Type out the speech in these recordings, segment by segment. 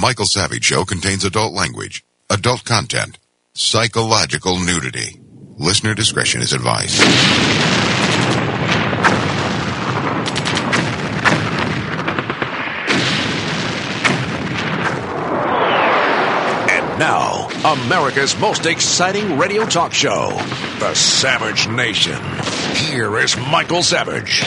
Michael Savage Show contains adult language, adult content, psychological nudity. Listener discretion is advised. And now, America's most exciting radio talk show, The Savage Nation. Here is Michael Savage.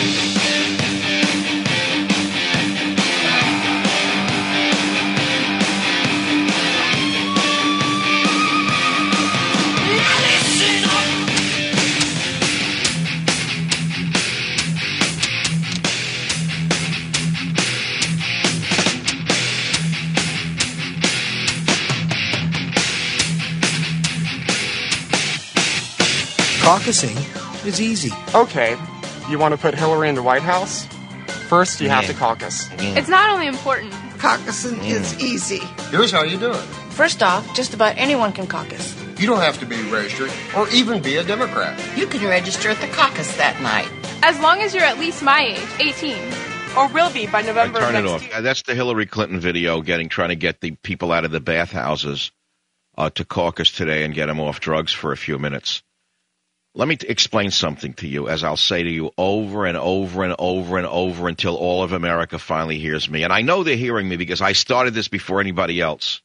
Caucusing is easy. Okay, you want to put Hillary in the White House? First, you have to caucus. It's not only important. Caucusing is easy. Here's how you do it. First off, just about anyone can caucus. You don't have to be registered or even be a Democrat. You can register at the caucus that night. As long as you're at least my age, 18. Or will be by November turn of it next off. year. That's the Hillary Clinton video trying to get the people out of the bathhouses to caucus today and get them off drugs for a few minutes. Let me explain something to you, as I'll say to you over and over and over and over until all of America finally hears me. And I know they're hearing me because I started this before anybody else.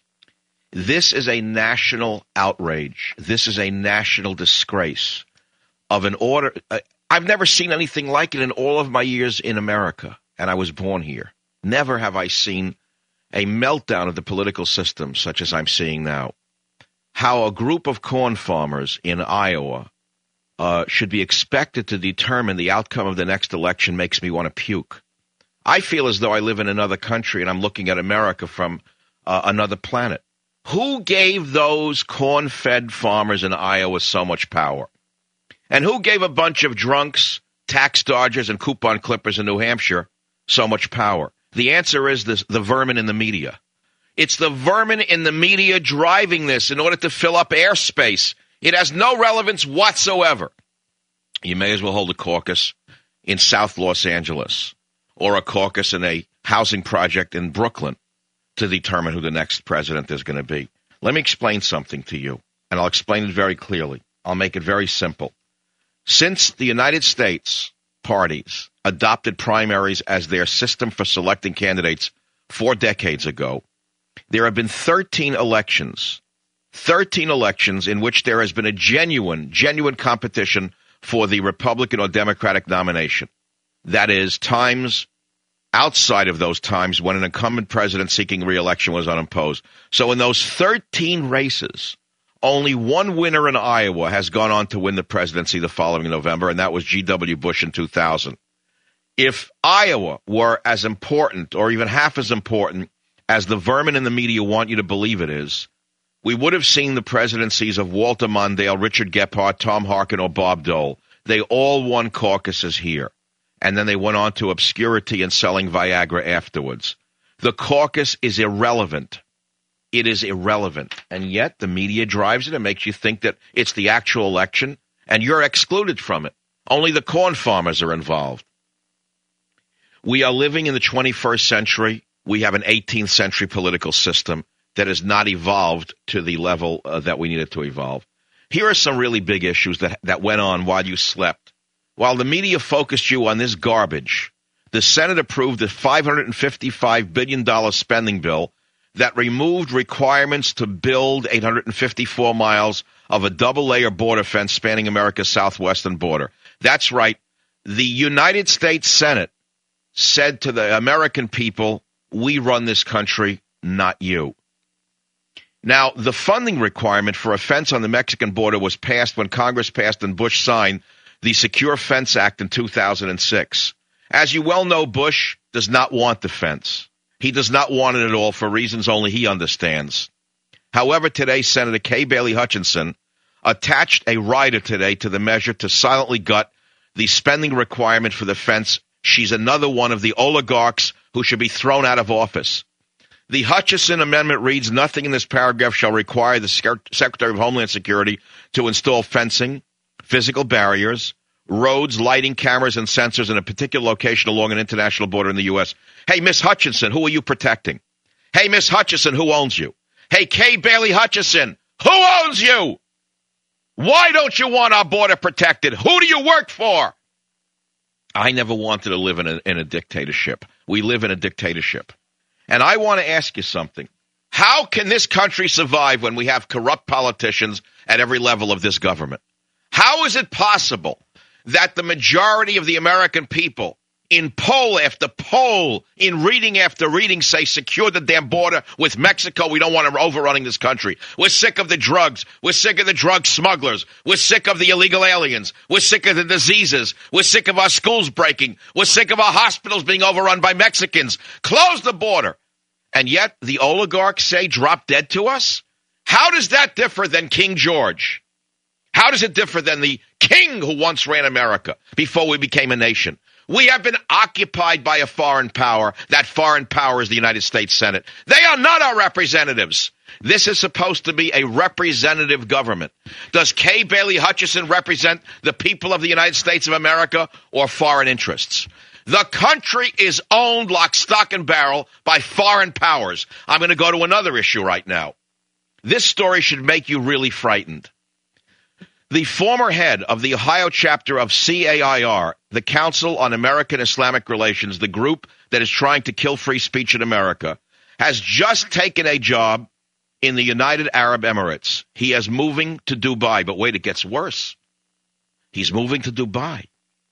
This is a national outrage. This is a national disgrace of an order. I've never seen anything like it in all of my years in America, and I was born here. Never have I seen a meltdown of the political system such as I'm seeing now. How a group of corn farmers in Iowa should be expected to determine the outcome of the next election makes me want to puke. I feel as though I live in another country and I'm looking at America from another planet. Who gave those corn-fed farmers in Iowa so much power? And who gave a bunch of drunks, tax dodgers, and coupon clippers in New Hampshire so much power? The answer is the vermin in the media. It's the vermin in the media driving this in order to fill up airspace. It has no relevance whatsoever. You may as well hold a caucus in South Los Angeles or a caucus in a housing project in Brooklyn to determine who the next president is going to be. Let me explain something to you, and I'll explain it very clearly. I'll make it very simple. Since the United States parties adopted primaries as their system for selecting candidates 4 decades ago, there have been 13 elections in which there has been a genuine competition for the Republican or Democratic nomination. That is, times outside of those times when an incumbent president seeking re-election was unopposed. So in those 13 races, only one winner in Iowa has gone on to win the presidency the following November, and that was G.W. Bush in 2000. If Iowa were as important or even half as important as the vermin in the media want you to believe it is, we would have seen the presidencies of Walter Mondale, Richard Gephardt, Tom Harkin, or Bob Dole. They all won caucuses here, and then they went on to obscurity and selling Viagra afterwards. The caucus is irrelevant. It is irrelevant, and yet the media drives it and makes you think that it's the actual election, and you're excluded from it. Only the corn farmers are involved. We are living in the 21st century. We have an 18th century political system that has not evolved to the level that we need it to evolve. Here are some really big issues that went on while you slept. While the media focused you on this garbage, the Senate approved a $555 billion spending bill that removed requirements to build 854 miles of a double-layer border fence spanning America's southwestern border. That's right. The United States Senate said to the American people, we run this country, not you. Now, the funding requirement for a fence on the Mexican border was passed when Congress passed and Bush signed the Secure Fence Act in 2006. As you well know, Bush does not want the fence. He does not want it at all for reasons only he understands. However, today, Senator Kay Bailey Hutchinson attached a rider today to the measure to silently gut the spending requirement for the fence. She's another one of the oligarchs who should be thrown out of office. The Hutchison Amendment reads, nothing in this paragraph shall require the Secretary of Homeland Security to install fencing, physical barriers, roads, lighting, cameras, and sensors in a particular location along an international border in the U.S. Hey, Miss Hutchinson, who are you protecting? Hey, Miss Hutchison, who owns you? Hey, Kay Bailey Hutchison, who owns you? Why don't you want our border protected? Who do you work for? I never wanted to live in a dictatorship. We live in a dictatorship. And I want to ask you something. How can this country survive when we have corrupt politicians at every level of this government? How is it possible that the majority of the American people, in poll after poll, in reading after reading, say secure the damn border with Mexico? We don't want them overrunning this country. We're sick of the drugs. We're sick of the drug smugglers. We're sick of the illegal aliens. We're sick of the diseases. We're sick of our schools breaking. We're sick of our hospitals being overrun by Mexicans. Close the border. And yet the oligarchs say drop dead to us? How does that differ than King George? How does it differ than the king who once ran America before we became a nation? We have been occupied by a foreign power. That foreign power is the United States Senate. They are not our representatives. This is supposed to be a representative government. Does Kay Bailey Hutchison represent the people of the United States of America or foreign interests? The country is owned lock, stock, and barrel by foreign powers. I'm going to go to another issue right now. This story should make you really frightened. The former head of the Ohio chapter of CAIR, the Council on American Islamic Relations, the group that is trying to kill free speech in America, has just taken a job in the United Arab Emirates. He is moving to Dubai. But wait, it gets worse. He's moving to Dubai.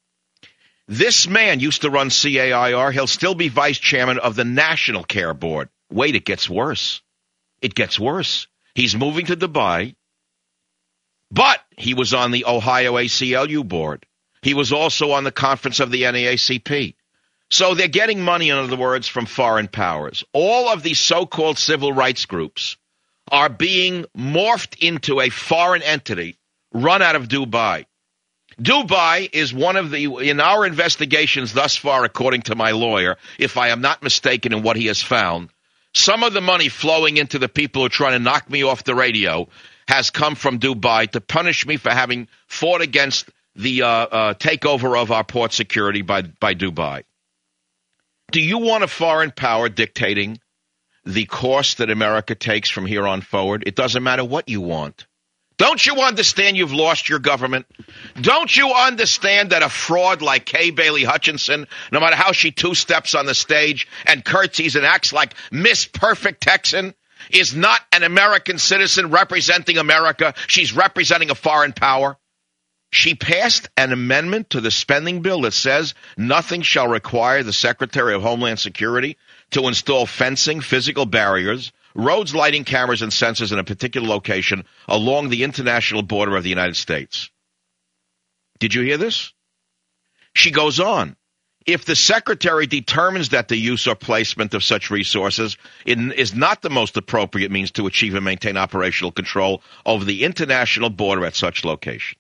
This man used to run CAIR. He'll still be vice chairman of the National Care Board. Wait, it gets worse. It gets worse. He's moving to Dubai, but he was on the Ohio ACLU board. He was also on the conference of the NAACP. So they're getting money, in other words, from foreign powers. All of these so-called civil rights groups are being morphed into a foreign entity run out of Dubai. Dubai is one of the, in our investigations thus far, according to my lawyer, if I am not mistaken in what he has found, some of the money flowing into the people who are trying to knock me off the radio has come from Dubai to punish me for having fought against the takeover of our port security by Dubai. Do you want a foreign power dictating the course that America takes from here on forward? It doesn't matter what you want. Don't you understand you've lost your government? Don't you understand that a fraud like Kay Bailey Hutchison, no matter how she two-steps on the stage and curtsies and acts like Miss Perfect Texan, is not an American citizen representing America? She's representing a foreign power. She passed an amendment to the spending bill that says nothing shall require the Secretary of Homeland Security to install fencing, physical barriers, roads, lighting cameras, and sensors in a particular location along the international border of the United States. Did you hear this? She goes on. If the Secretary determines that the use or placement of such resources is not the most appropriate means to achieve and maintain operational control over the international border at such location.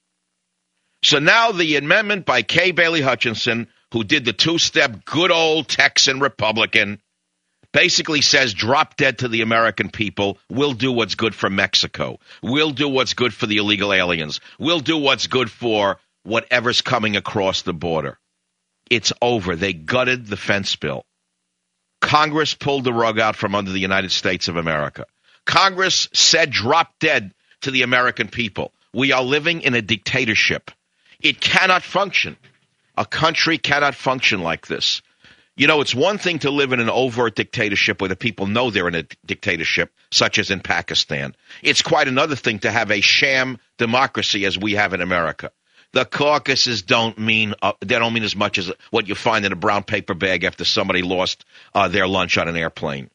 So now the amendment by Kay Bailey Hutchison, who did the two-step good old Texan Republican, basically says drop dead to the American people. We'll do what's good for Mexico. We'll do what's good for the illegal aliens. We'll do what's good for whatever's coming across the border. It's over. They gutted the fence bill. Congress pulled the rug out from under the United States of America. Congress said drop dead to the American people. We are living in a dictatorship. It cannot function. A country cannot function like this. You know, it's one thing to live in an overt dictatorship where the people know they're in a dictatorship, such as in Pakistan. It's quite another thing to have a sham democracy as we have in America. The caucuses don't mean as much as what you find in a brown paper bag after somebody lost their lunch on an airplane.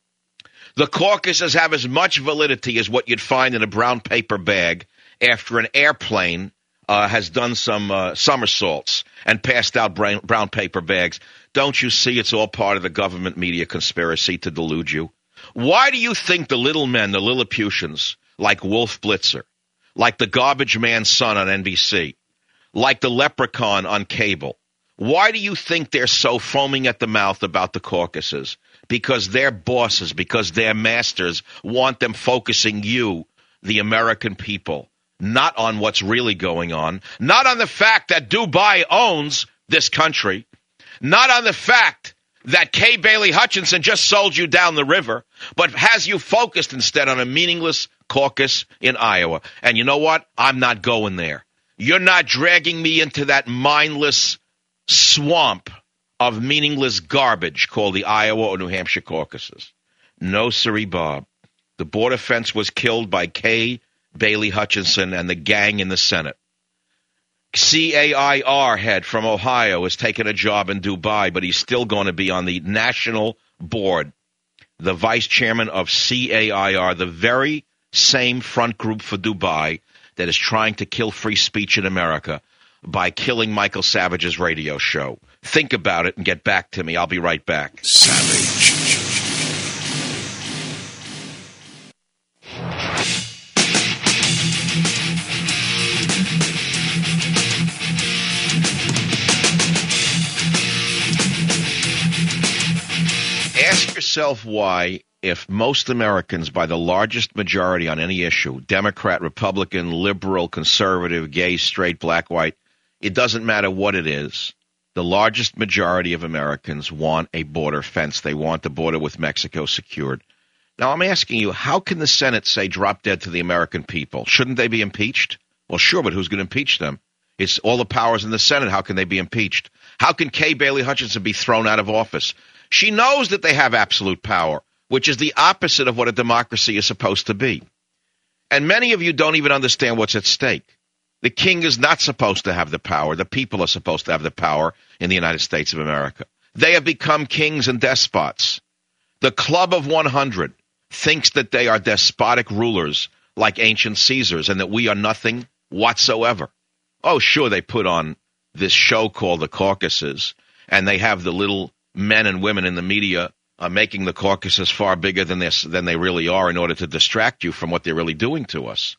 The caucuses have as much validity as what you'd find in a brown paper bag after an airplane has done some somersaults and passed out brown paper bags. Don't you see it's all part of the government media conspiracy to delude you? Why do you think the little men, the Lilliputians, like Wolf Blitzer, like the garbage man's son on NBC, like the leprechaun on cable, why do you think they're so foaming at the mouth about the caucuses? Because their bosses, because their masters want them focusing you, the American people, not on what's really going on, not on the fact that Dubai owns this country, not on the fact that Kay Bailey Hutchinson just sold you down the river, but has you focused instead on a meaningless caucus in Iowa. And you know what? I'm not going there. You're not dragging me into that mindless swamp of meaningless garbage called the Iowa or New Hampshire caucuses. No, sirree, Bob. The border fence was killed by Kay Bailey Hutchinson and the gang in the Senate. CAIR head from Ohio has taken a job in Dubai, but he's still going to be on the national board, the vice chairman of CAIR, the very same front group for Dubai that is trying to kill free speech in America by killing Michael Savage's radio show. Think about it and get back to me. I'll be right back. Savage. Ask yourself why, if most Americans, by the largest majority on any issue, Democrat, Republican, liberal, conservative, gay, straight, black, white, it doesn't matter what it is, the largest majority of Americans want a border fence. They want the border with Mexico secured. Now, I'm asking you, how can the Senate say drop dead to the American people? Shouldn't they be impeached? Well, sure, but who's going to impeach them? It's all the powers in the Senate. How can they be impeached? How can Kay Bailey Hutchinson be thrown out of office? She knows that they have absolute power, which is the opposite of what a democracy is supposed to be. And many of you don't even understand what's at stake. The king is not supposed to have the power. The people are supposed to have the power in the United States of America. They have become kings and despots. The Club of 100 thinks that they are despotic rulers like ancient Caesars and that we are nothing whatsoever. Oh, sure, they put on this show called The Caucuses, and they have the little men and women in the media making the caucuses far bigger than they really are in order to distract you from what they're really doing to us.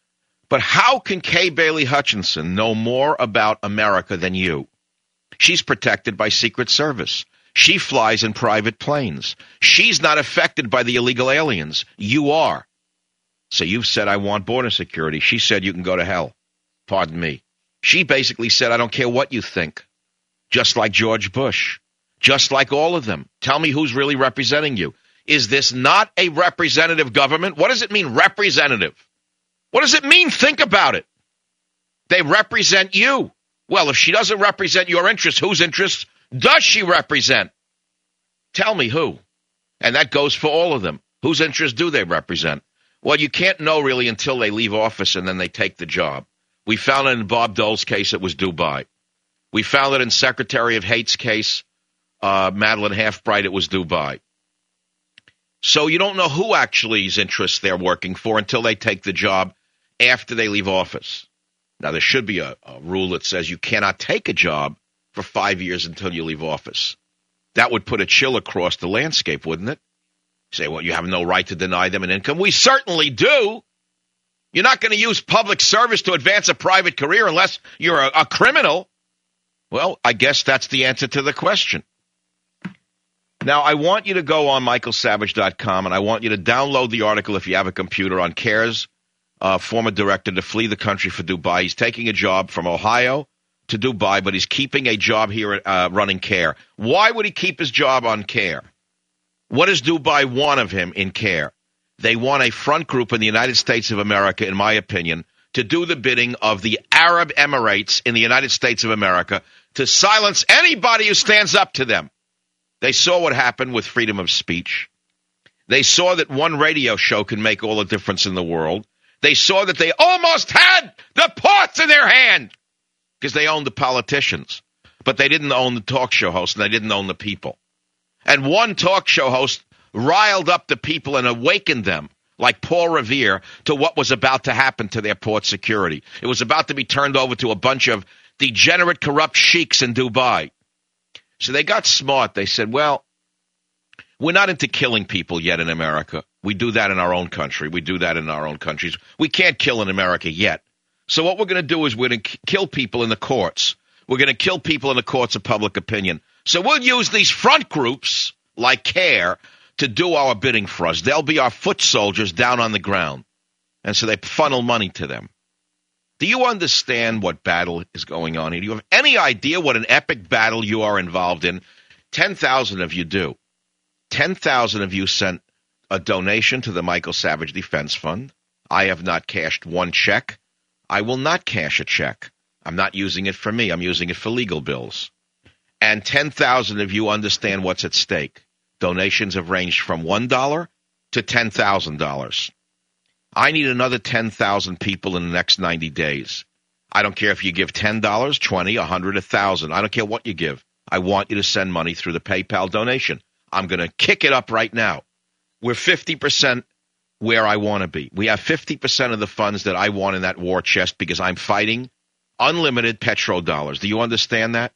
But how can Kay Bailey Hutchinson know more about America than you? She's protected by Secret Service. She flies in private planes. She's not affected by the illegal aliens. You are. So you've said, I want border security. She said, you can go to hell. Pardon me. She basically said, I don't care what you think. Just like George Bush. Just like all of them. Tell me who's really representing you. Is this not a representative government? What does it mean, representative? What does it mean? Think about it. They represent you. Well, if she doesn't represent your interests, whose interests does she represent? Tell me who. And that goes for all of them. Whose interests do they represent? Well, you can't know really until they leave office and then they take the job. We found it in Bob Dole's case, it was Dubai. We found it in Secretary of Hate's case, Madeline Halfbright, it was Dubai. So you don't know who actually's interests they're working for until they take the job after they leave office. Now, there should be a rule that says you cannot take a job for 5 years until you leave office. That would put a chill across the landscape, wouldn't it? You say, well, you have no right to deny them an income. We certainly do. You're not going to use public service to advance a private career unless you're a criminal. Well, I guess that's the answer to the question. Now, I want you to go on michaelsavage.com, and I want you to download the article if you have a computer on CARE's former director to flee the country for Dubai. He's taking a job from Ohio to Dubai, but he's keeping a job here running CARE. Why would he keep his job on CARE? What does Dubai want of him in CARE? They want a front group in the United States of America, in my opinion, to do the bidding of the Arab Emirates in the United States of America to silence anybody who stands up to them. They saw what happened with freedom of speech. They saw that one radio show can make all the difference in the world. They saw that they almost had the ports in their hand because they owned the politicians. But they didn't own the talk show hosts, and they didn't own the people. And one talk show host riled up the people and awakened them, like Paul Revere, to what was about to happen to their port security. It was about to be turned over to a bunch of degenerate, corrupt sheiks in Dubai. So they got smart. They said, well, we're not into killing people yet in America. We do that in our own country. We do that in our own countries. We can't kill in America yet. So what we're going to do is we're going to kill people in the courts. We're going to kill people in the courts of public opinion. So we'll use these front groups like CARE to do our bidding for us. They'll be our foot soldiers down on the ground. And so they funnel money to them. Do you understand what battle is going on here? Do you have any idea what an epic battle you are involved in? 10,000 of you do. 10,000 of you sent a donation to the Michael Savage Defense Fund. I have not cashed one check. I will not cash a check. I'm not using it for me. I'm using it for legal bills. And 10,000 of you understand what's at stake. Donations have ranged from $1 to $10,000. I need another 10,000 people in the next 90 days. I don't care if you give $10, $20, $100, $1,000. I don't care what you give. I want you to send money through the PayPal donation. I'm going to kick it up right now. We're 50% where I want to be. We have 50% of the funds that I want in that war chest because I'm fighting unlimited petrodollars. Do you understand that?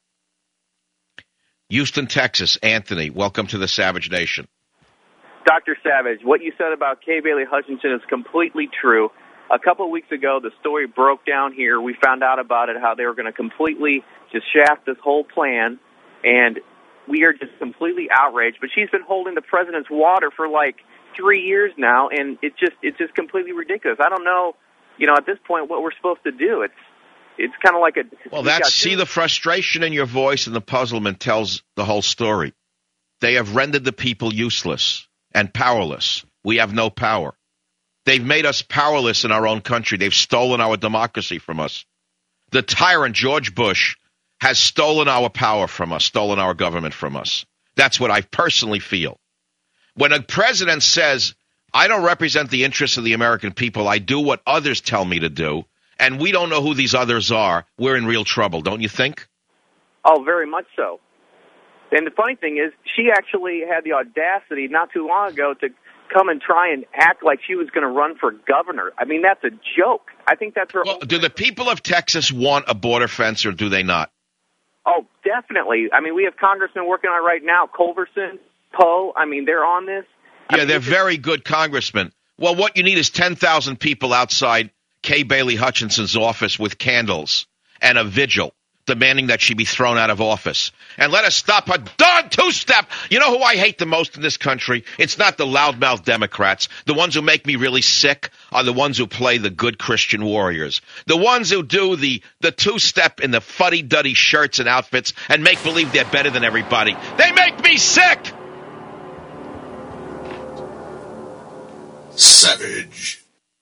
Houston, Texas. Anthony, welcome to the Savage Nation. Dr. Savage, what you said about Kay Bailey Hutchinson is completely true. A couple of weeks ago, the story broke down here. We found out about it, how they were going to completely just shaft this whole plan, and we are just completely outraged. But she's been holding the president's water for like 3 years now, and it's just completely ridiculous. I don't know, at this point what we're supposed to do. It's kind of like a... Well, see the frustration in your voice and the puzzlement tells the whole story. They have rendered the people useless and powerless. We have no power. They've made us powerless in our own country. They've stolen our democracy from us. The tyrant George Bush has stolen our power from us, stolen our government from us. That's what I personally feel. When a president says, I don't represent the interests of the American people, I do what others tell me to do, and we don't know who these others are, we're in real trouble, don't you think? Oh, very much so. And the funny thing is, she actually had the audacity not too long ago to come and try and act like she was going to run for governor. I mean, that's a joke. I think that's her... Well, do the people of Texas want a border fence or do they not? Oh, definitely. I mean, we have congressmen working on it right now. Culverson, Poe, I mean, they're on this. Yeah, they're very good congressmen. Well, what you need is 10,000 people outside Kay Bailey Hutchinson's office with candles and a vigil demanding that she be thrown out of office. And let us stop her darn two-step. You know who I hate the most in this country? It's not the loudmouth Democrats. The ones who make me really sick are the ones who play the good Christian warriors. The ones who do the two-step in the fuddy-duddy shirts and outfits and make believe they're better than everybody. They make me sick! Savage.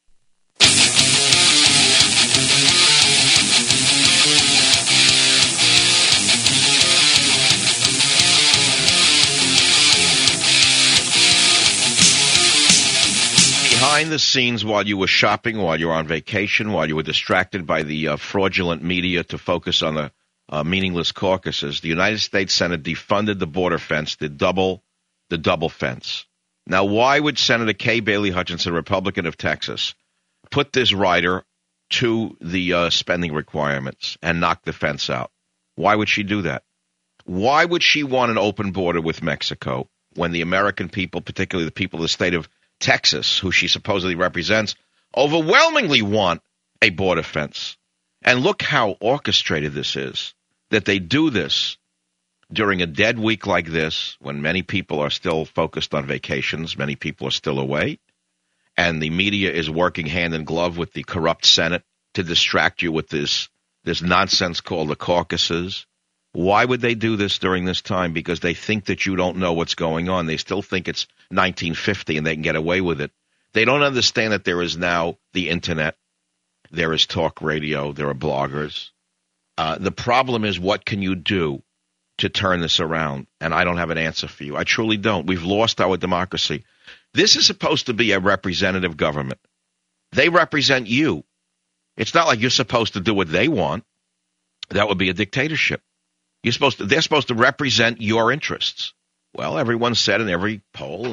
Behind the scenes, while you were shopping, while you were on vacation, while you were distracted by the fraudulent media to focus on the meaningless caucuses, the United States Senate defunded the border fence, the double fence. Now, why would Senator Kay Bailey Hutchinson, Republican of Texas, put this rider to the spending requirements and knock the fence out? Why would she do that? Why would she want an open border with Mexico when the American people, particularly the people of the state of Texas, who she supposedly represents, overwhelmingly want a border fence? And look how orchestrated this is, that they do this during a dead week like this, when many people are still focused on vacations, many people are still away, and the media is working hand in glove with the corrupt Senate to distract you with this nonsense called the caucuses. Why would they do this during this time? Because they think that you don't know what's going on. They still think it's 1950 and they can get away with it. They don't understand that there is now the Internet, there is talk radio, there are bloggers. The problem is, what can you do to turn this around? And I don't have an answer for you. I truly don't. We've lost our democracy. This is supposed to be a representative government. They represent you. It's not like you're supposed to do what they want. That would be a dictatorship. They're supposed to represent your interests. Well, everyone said in every poll,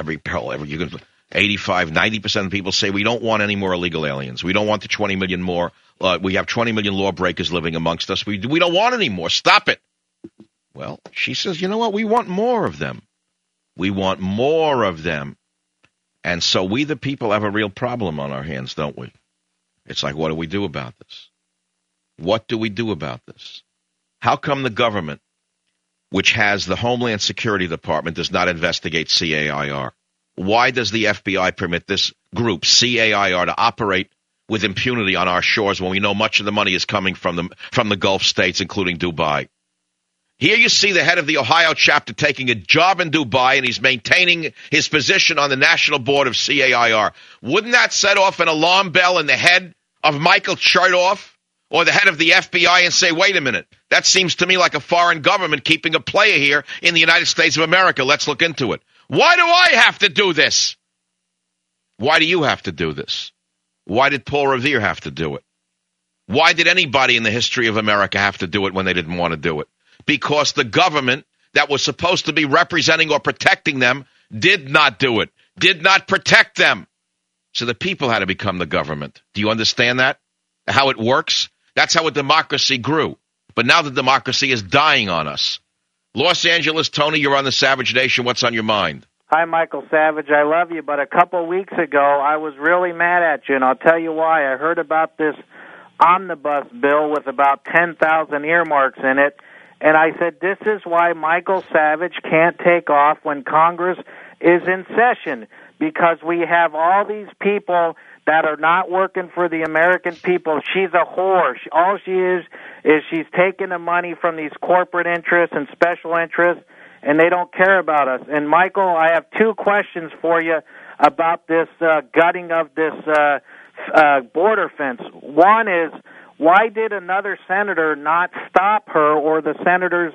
85, 90% of people say we don't want any more illegal aliens. We don't want the 20 million more. We have 20 million lawbreakers living amongst us. We don't want any more. Stop it. Well, she says, you know what? We want more of them. We want more of them. And so we, the people, have a real problem on our hands, don't we? It's like, what do we do about this? What do we do about this? How come the government, which has the Homeland Security Department, does not investigate CAIR? Why does the FBI permit this group, CAIR, to operate with impunity on our shores when we know much of the money is coming from the Gulf states, including Dubai? Here you see the head of the Ohio chapter taking a job in Dubai, and he's maintaining his position on the national board of CAIR. Wouldn't that set off an alarm bell in the head of Michael Chertoff or the head of the FBI and say, wait a minute, that seems to me like a foreign government keeping a player here in the United States of America. Let's look into it. Why do I have to do this? Why do you have to do this? Why did Paul Revere have to do it? Why did anybody in the history of America have to do it when they didn't want to do it? Because the government that was supposed to be representing or protecting them did not do it, did not protect them. So the people had to become the government. Do you understand that? How it works? That's how a democracy grew. But now the democracy is dying on us. Los Angeles, Tony, you're on the Savage Nation. What's on your mind? Hi, Michael Savage. I love you, but a couple of weeks ago, I was really mad at you, and I'll tell you why. I heard about this omnibus bill with about 10,000 earmarks in it, and I said, this is why Michael Savage can't take off when Congress is in session, because we have all these people that are not working for the American people. She's a whore. All she is she's taking the money from these corporate interests and special interests, and they don't care about us. And, Michael, I have two questions for you about this gutting of this border fence. One is, why did another senator not stop her, or the senators,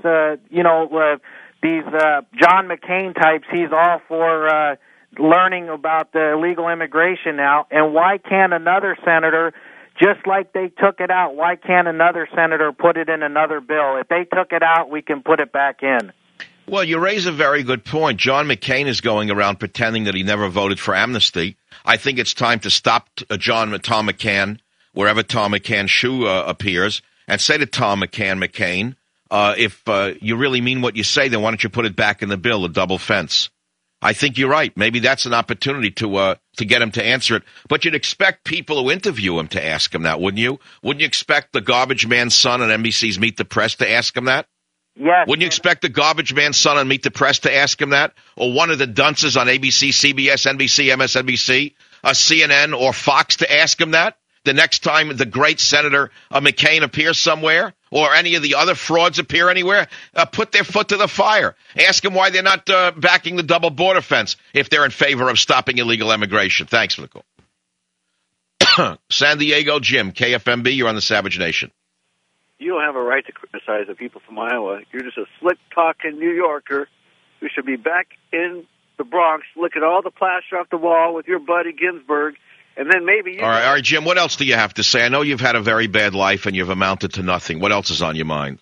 these John McCain types, he's all for learning about the illegal immigration now, and why can't another senator, just like they took it out, why can't another senator put it in another bill? If they took it out, we can put it back in. Well, you raise a very good point. John McCain is going around pretending that he never voted for amnesty. I think it's time to stop Tom McCann, wherever Tom McCann's shoe appears, and say to Tom McCain, if you really mean what you say, then why don't you put it back in the bill, a double fence? I think you're right. Maybe that's an opportunity to get him to answer it. But you'd expect people who interview him to ask him that, wouldn't you? Wouldn't you expect the garbage man's son on NBC's Meet the Press to ask him that? Yes. Wouldn't you expect the garbage man's son on Meet the Press to ask him that? Or one of the dunces on ABC, CBS, NBC, MSNBC, CNN, or Fox to ask him that? The next time the great Senator McCain appears somewhere, or any of the other frauds appear anywhere, put their foot to the fire. Ask them why they're not backing the double border fence if they're in favor of stopping illegal immigration. Thanks for the call. San Diego, Jim, KFMB, you're on the Savage Nation. You don't have a right to criticize the people from Iowa. You're just a slick-talking New Yorker who should be back in the Bronx licking all the plaster off the wall with your buddy Ginsburg. And then maybe you... All right, Jim, what else do you have to say? I know you've had a very bad life and you've amounted to nothing. What else is on your mind?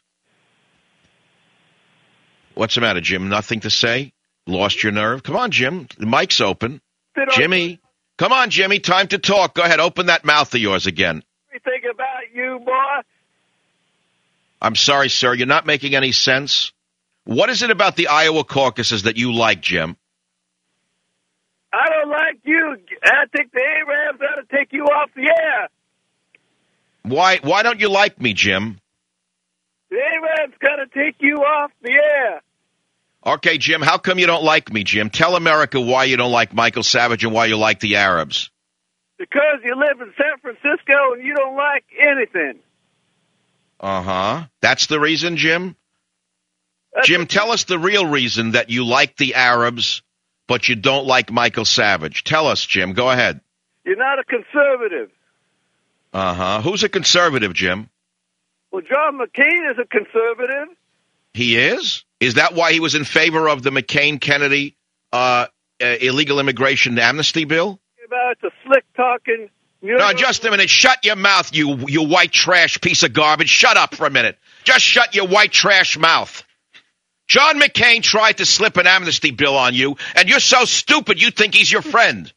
What's the matter, Jim? Nothing to say? Lost your nerve? Come on, Jim. The mic's open. Jimmy. Come on, Jimmy. Time to talk. Go ahead. Open that mouth of yours again. Everything about you, boy. I'm sorry, sir. You're not making any sense. What is it about the Iowa caucuses that you like, Jim? I don't like you. I think the Arabs ought to take you off the air. Why don't you like me, Jim? The Arabs got to take you off the air. Okay, Jim, how come you don't like me, Jim? Tell America why you don't like Michael Savage and why you like the Arabs. Because you live in San Francisco and you don't like anything. Uh-huh. That's the reason, Jim? Jim, tell us the real reason that you like the Arabs, but you don't like Michael Savage. Tell us, Jim. Go ahead. You're not a conservative. Uh-huh. Who's a conservative, Jim? Well, John McCain is a conservative. He is? Is that why he was in favor of the McCain-Kennedy illegal immigration amnesty bill? About the slick-talking... No, just a minute. Shut your mouth, you white trash piece of garbage. Shut up for a minute. Just shut your white trash mouth. John McCain tried to slip an amnesty bill on you, and you're so stupid you think he's your friend.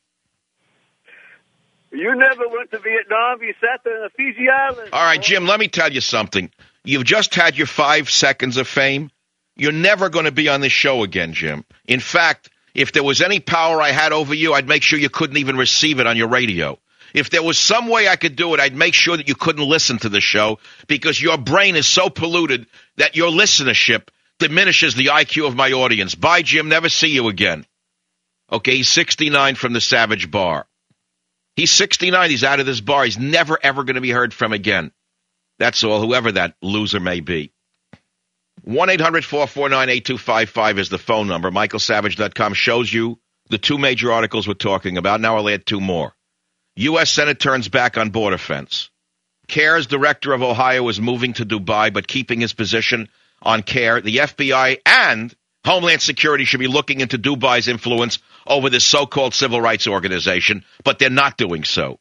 You never went to Vietnam. You sat there in the Fiji Islands. All right, Jim, let me tell you something. You've just had your 5 seconds of fame. You're never going to be on this show again, Jim. In fact, if there was any power I had over you, I'd make sure you couldn't even receive it on your radio. If there was some way I could do it, I'd make sure that you couldn't listen to the show because your brain is so polluted that your listenership diminishes the IQ of my audience. Bye, Jim. Never see you again. Okay, he's 69 from the Savage Bar. He's 69. He's out of this bar. He's never, ever going to be heard from again. That's all, whoever that loser may be. 1-800-449-8255 is the phone number. MichaelSavage.com shows you the two major articles we're talking about. Now I'll add two more. U.S. Senate turns back on border fence. CARE's director of Ohio is moving to Dubai, but keeping his position on CARE. The FBI and Homeland Security should be looking into Dubai's influence over this so-called civil rights organization, but they're not doing so.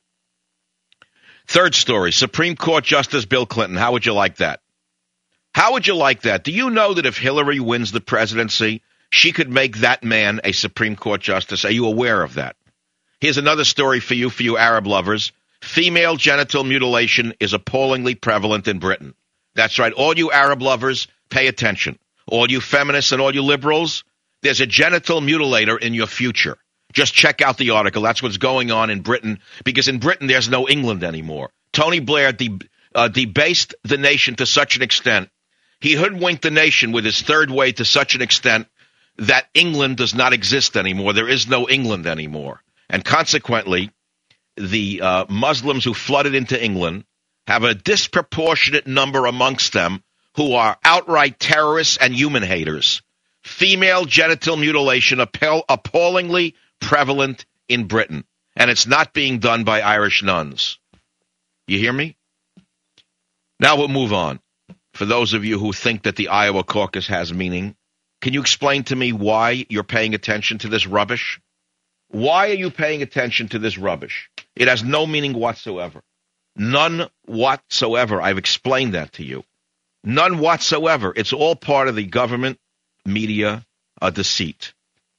Third story, Supreme Court Justice Bill Clinton. How would you like that? How would you like that? Do you know that if Hillary wins the presidency, she could make that man a Supreme Court justice? Are you aware of that? Here's another story for you Arab lovers. Female genital mutilation is appallingly prevalent in Britain. That's right. All you Arab lovers, pay attention. All you feminists and all you liberals, there's a genital mutilator in your future. Just check out the article. That's what's going on in Britain, because in Britain there's no England anymore. Tony Blair debased the nation to such an extent. He hoodwinked the nation with his third way to such an extent that England does not exist anymore. There is no England anymore. And consequently, the Muslims who flooded into England have a disproportionate number amongst them who are outright terrorists and human haters. Female genital mutilation appallingly prevalent in Britain, and it's not being done by Irish nuns. You hear me? Now we'll move on. For those of you who think that the Iowa caucus has meaning, can you explain to me why you're paying attention to this rubbish? Why are you paying attention to this rubbish? It has no meaning whatsoever. None whatsoever. I've explained that to you. None whatsoever. It's all part of the government media deceit.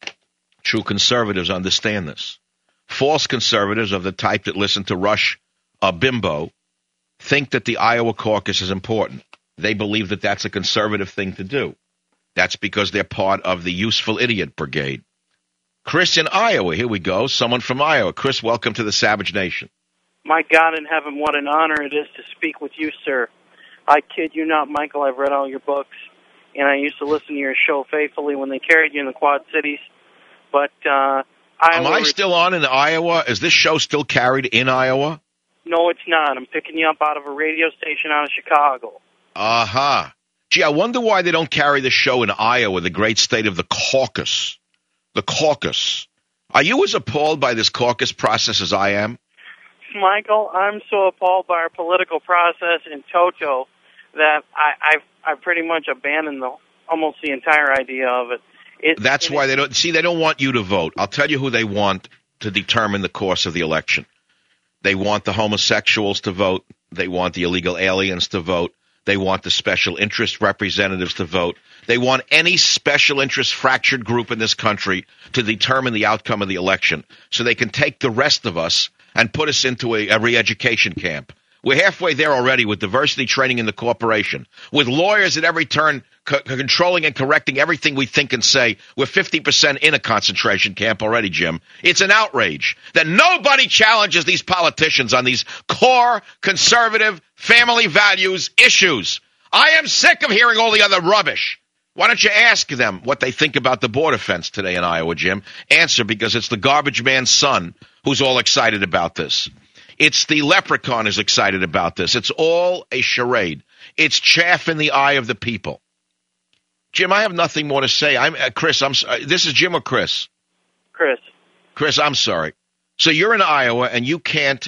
True conservatives understand this. False conservatives of the type that listen to Rush Bimbo think that the Iowa caucus is important. They believe that that's a conservative thing to do. That's because they're part of the useful idiot brigade. Chris in Iowa. Here we go. Someone from Iowa. Chris, welcome to the Savage Nation. My God in heaven, what an honor it is to speak with you, sir. I kid you not, Michael. I've read all your books, and I used to listen to your show faithfully when they carried you in the Quad Cities. But Am I still on in Iowa? Is this show still carried in Iowa? No, it's not. I'm picking you up out of a radio station out of Chicago. Uh-huh. Gee, I wonder why they don't carry the show in Iowa, the great state of the caucus. The caucus. Are you as appalled by this caucus process as I am? Michael, I'm so appalled by our political process in toto that I've pretty much abandoned almost the entire idea of it. That's why they don't want you to vote. I'll tell you who they want to determine the course of the election. They want the homosexuals to vote. They want the illegal aliens to vote. They want the special interest representatives to vote. They want any special interest fractured group in this country to determine the outcome of the election so they can take the rest of us and put us into a re-education camp. We're halfway there already with diversity training in the corporation, with lawyers at every turn controlling and correcting everything we think and say. We're 50% in a concentration camp already, Jim. It's an outrage that nobody challenges these politicians on these core conservative family values issues. I am sick of hearing all the other rubbish. Why don't you ask them what they think about the border fence today in Iowa, Jim? Answer, because it's the garbage man's son who's all excited about this. It's the leprechaun who's excited about this. It's all a charade. It's chaff in the eye of the people. Jim, I have nothing more to say. Chris. This is Jim or Chris? Chris. Chris, I'm sorry. So you're in Iowa and you can't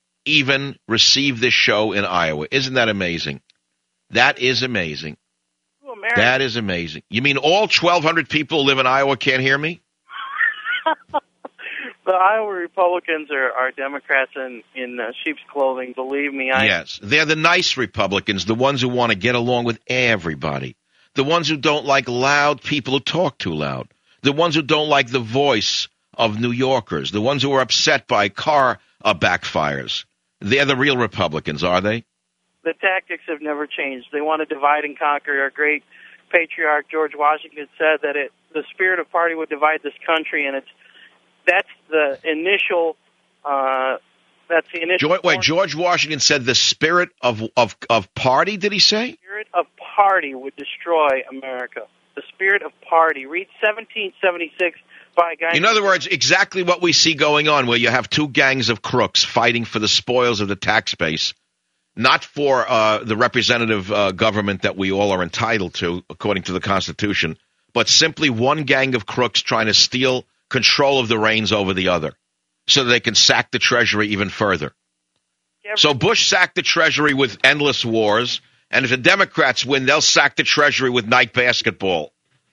even receive this show in Iowa. Isn't that amazing? That is amazing. That is amazing. You mean all 1,200 people who live in Iowa can't hear me? The Iowa Republicans are Democrats in sheep's clothing, believe me. Yes, they're the nice Republicans, the ones who want to get along with everybody, the ones who don't like loud people who talk too loud, the ones who don't like the voice of New Yorkers, the ones who are upset by car backfires. They're the real Republicans, are they? The tactics have never changed. They want to divide and conquer. Our great patriarch George Washington said that the spirit of party would divide this country, and that's the initial. Wait, George Washington said the spirit of party. Did he say? The spirit of party would destroy America. The spirit of party. Read 1776 by a guy. In other words, exactly what we see going on, where you have two gangs of crooks fighting for the spoils of the tax base. not for the representative government that we all are entitled to, according to the Constitution, but simply one gang of crooks trying to steal control of the reins over the other so that they can sack the Treasury even further. So Bush sacked the Treasury with endless wars, and if the Democrats win, they'll sack the Treasury with night basketball.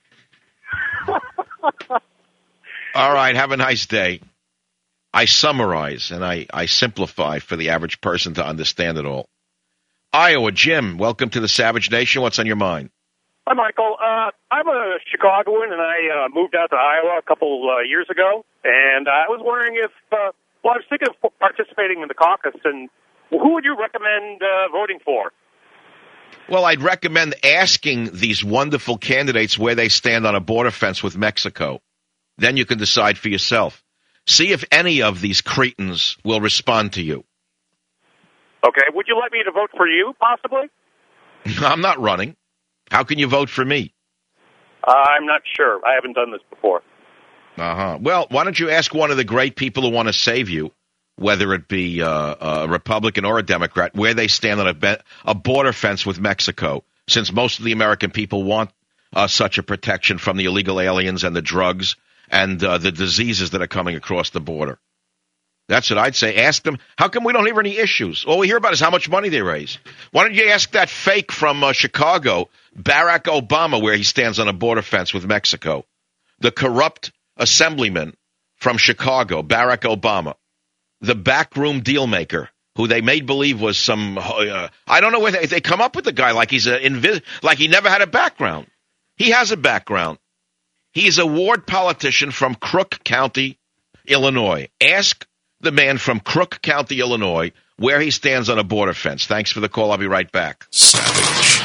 All right, have a nice day. I summarize and I simplify for the average person to understand it all. Iowa, Jim, welcome to the Savage Nation. What's on your mind? Hi, Michael. I'm a Chicagoan, and I moved out to Iowa a couple years ago, and I was wondering if, I was thinking of participating in the caucus, and who would you recommend voting for? Well, I'd recommend asking these wonderful candidates where they stand on a border fence with Mexico. Then you can decide for yourself. See if any of these cretins will respond to you. Okay. Would you like me to vote for you, possibly? I'm not running. How can you vote for me? I'm not sure. I haven't done this before. Uh-huh. Well, why don't you ask one of the great people who want to save you, whether it be a Republican or a Democrat, where they stand on a border fence with Mexico, since most of the American people want such a protection from the illegal aliens and the drugs and the diseases that are coming across the border. That's what I'd say. Ask them, how come we don't hear any issues? All we hear about is how much money they raise. Why don't you ask that fake from Chicago, Barack Obama, where he stands on a border fence with Mexico? The corrupt assemblyman from Chicago, Barack Obama. The backroom deal maker, who they made believe was some, I don't know where they come up with the guy like he's like he never had a background. He has a background. He's a ward politician from Crook County, Illinois. Ask the man from Crook County, Illinois, where he stands on a border fence. Thanks for the call. I'll be right back. Savage.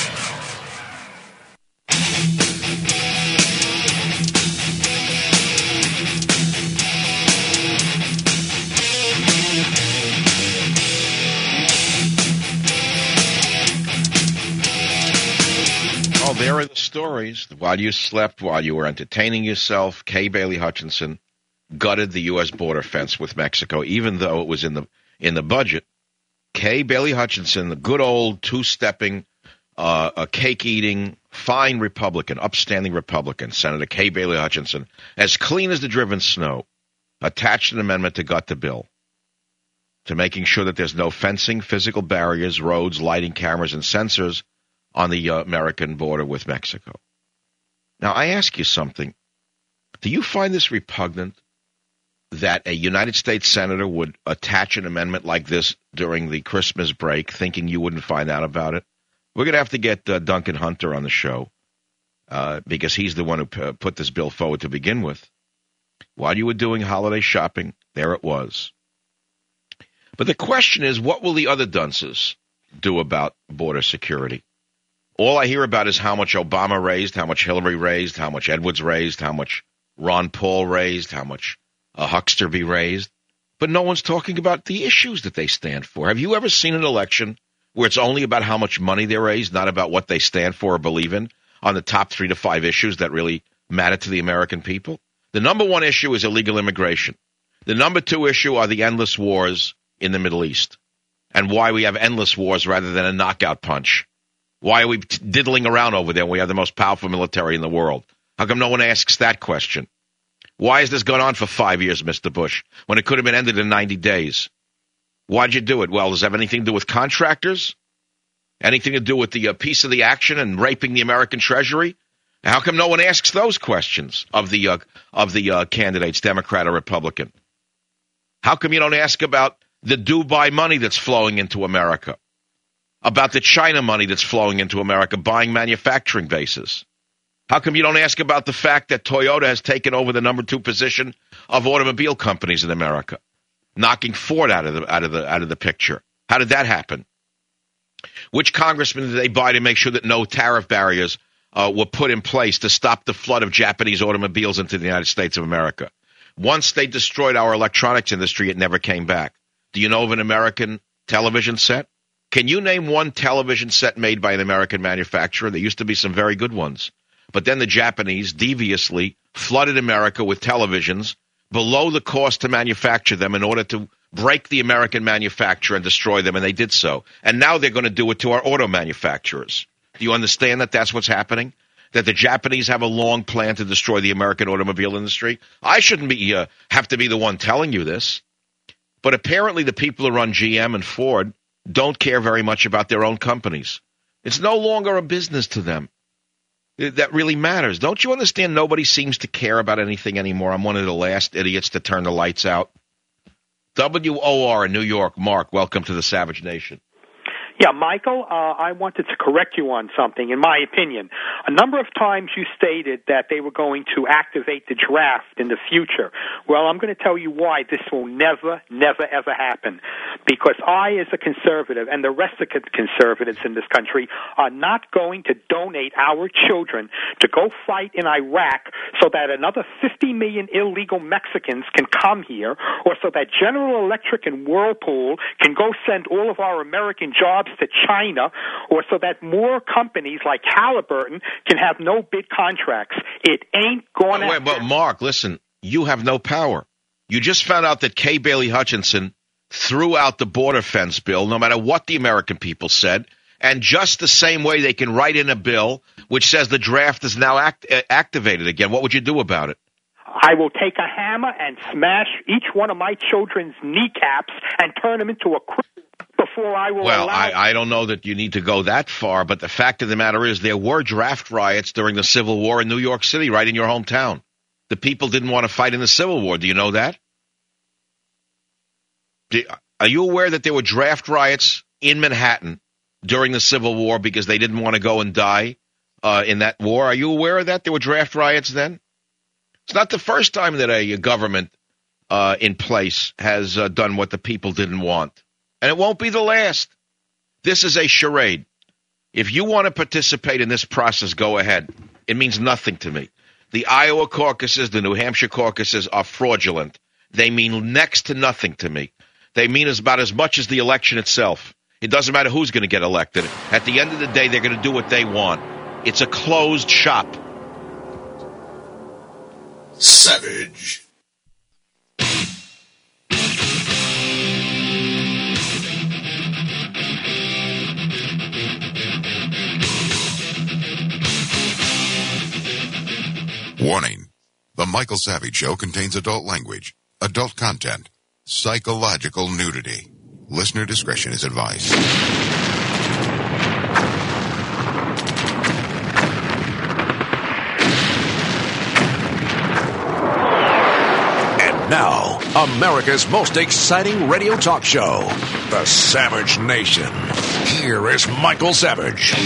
Oh, there are the stories. While you slept, while you were entertaining yourself, Kay Bailey Hutchinson gutted the U.S. border fence with Mexico, even though it was in the budget. Kay Bailey Hutchinson, the good old two-stepping, a cake-eating, fine Republican, upstanding Republican, Senator Kay Bailey Hutchinson, as clean as the driven snow, attached an amendment to gut the bill, to making sure that there's no fencing, physical barriers, roads, lighting cameras, and sensors on the American border with Mexico. Now, I ask you something. Do you find this repugnant that a United States senator would attach an amendment like this during the Christmas break, thinking you wouldn't find out about it? We're going to have to get Duncan Hunter on the show because he's the one who put this bill forward to begin with. While you were doing holiday shopping, there it was. But the question is, what will the other dunces do about border security? All I hear about is how much Obama raised, how much Hillary raised, how much Edwards raised, how much Ron Paul raised, how much Hucksterby raised. But no one's talking about the issues that they stand for. Have you ever seen an election where it's only about how much money they raise, not about what they stand for or believe in on the top 3 to 5 issues that really matter to the American people? The number one issue is illegal immigration. The number 2 issue are the endless wars in the Middle East and why we have endless wars rather than a knockout punch. Why are we diddling around over there when we have the most powerful military in the world? How come no one asks that question? Why has this gone on for 5 years, Mr. Bush, when it could have been ended in 90 days? Why'd you do it? Well, does it have anything to do with contractors? Anything to do with the piece of the action and raping the American Treasury? How come no one asks those questions of the candidates, Democrat or Republican? How come you don't ask about the Dubai money that's flowing into America? About the China money that's flowing into America, buying manufacturing bases? How come you don't ask about the fact that Toyota has taken over the number 2 position of automobile companies in America, knocking Ford out of the picture? How did that happen? Which congressman did they buy to make sure that no tariff barriers were put in place to stop the flood of Japanese automobiles into the United States of America? Once they destroyed our electronics industry, it never came back. Do you know of an American television set? Can you name one television set made by an American manufacturer? There used to be some very good ones. But then the Japanese deviously flooded America with televisions below the cost to manufacture them in order to break the American manufacturer and destroy them, and they did so. And now they're going to do it to our auto manufacturers. Do you understand that that's what's happening? That the Japanese have a long plan to destroy the American automobile industry? I shouldn't be have to be the one telling you this. But apparently the people who run GM and Ford don't care very much about their own companies. It's no longer a business to them. That really matters. Don't you understand nobody seems to care about anything anymore? I'm one of the last idiots to turn the lights out. WOR in New York. Mark, welcome to the Savage Nation. Yeah, Michael, I wanted to correct you on something. In my opinion, a number of times you stated that they were going to activate the draft in the future. Well, I'm going to tell you why this will never, ever happen. Because I, as a conservative, and the rest of the conservatives in this country, are not going to donate our children to go fight in Iraq so that another 50 million illegal Mexicans can come here, or so that General Electric and Whirlpool can go send all of our American jobs to China, or so that more companies like Halliburton can have no bid contracts. It ain't going to happen. But Mark, listen, you have no power. You just found out that Kay Bailey Hutchinson threw out the border fence bill, no matter what the American people said, and just the same way they can write in a bill which says the draft is now activated again. What would you do about it? I will take a hammer and smash each one of my children's kneecaps and turn them into a cripple before I will allow... I don't know that you need to go that far, but the fact of the matter is there were draft riots during the Civil War in New York City, right in your hometown. The people didn't want to fight in the Civil War. Do you know that? Are you aware that there were draft riots in Manhattan during the Civil War because they didn't want to go and die in that war? Are you aware of that? There were draft riots then? It's not the first time that a government in place has done what the people didn't want. And it won't be the last. This is a charade. If you want to participate in this process, go ahead. It means nothing to me. The Iowa caucuses, the New Hampshire caucuses are fraudulent. They mean next to nothing to me. They mean about as much as the election itself. It doesn't matter who's going to get elected. At the end of the day, they're going to do what they want. It's a closed shop. Savage. Warning. The Michael Savage Show contains adult language, adult content, psychological nudity. Listener discretion is advised. And now, America's most exciting radio talk show, The Savage Nation. Here is Michael Savage.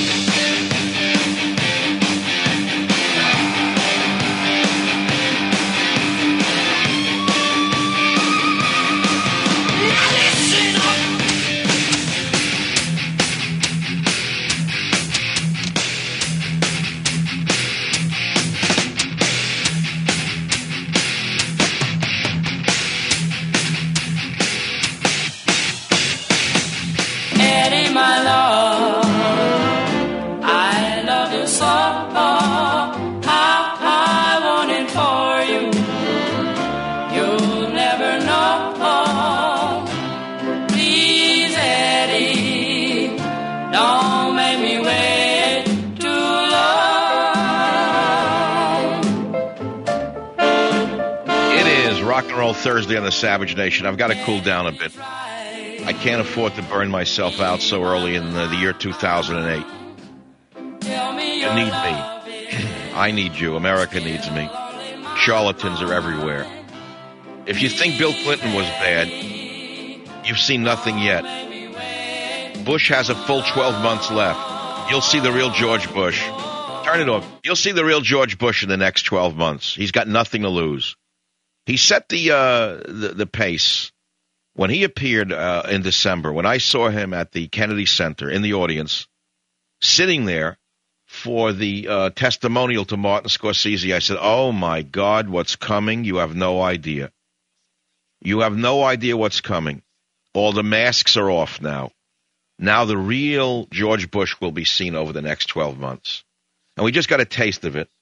Thursday on the Savage Nation. I've got to cool down a bit. I can't afford to burn myself out so early in the year 2008. You need me. I need you. America needs me. Charlatans are everywhere. If you think Bill Clinton was bad, you've seen nothing yet. Bush has a full 12 months left. You'll see the real George Bush. Turn it off. You'll see the real George Bush in the next 12 months. He's got nothing to lose. He set the pace when he appeared in December. When I saw him at the Kennedy Center in the audience, sitting there for the testimonial to Martin Scorsese, I said, "Oh my God, what's coming? You have no idea. You have no idea what's coming. All the masks are off now. Now the real George Bush will be seen over the next 12 months." And we just got a taste of it,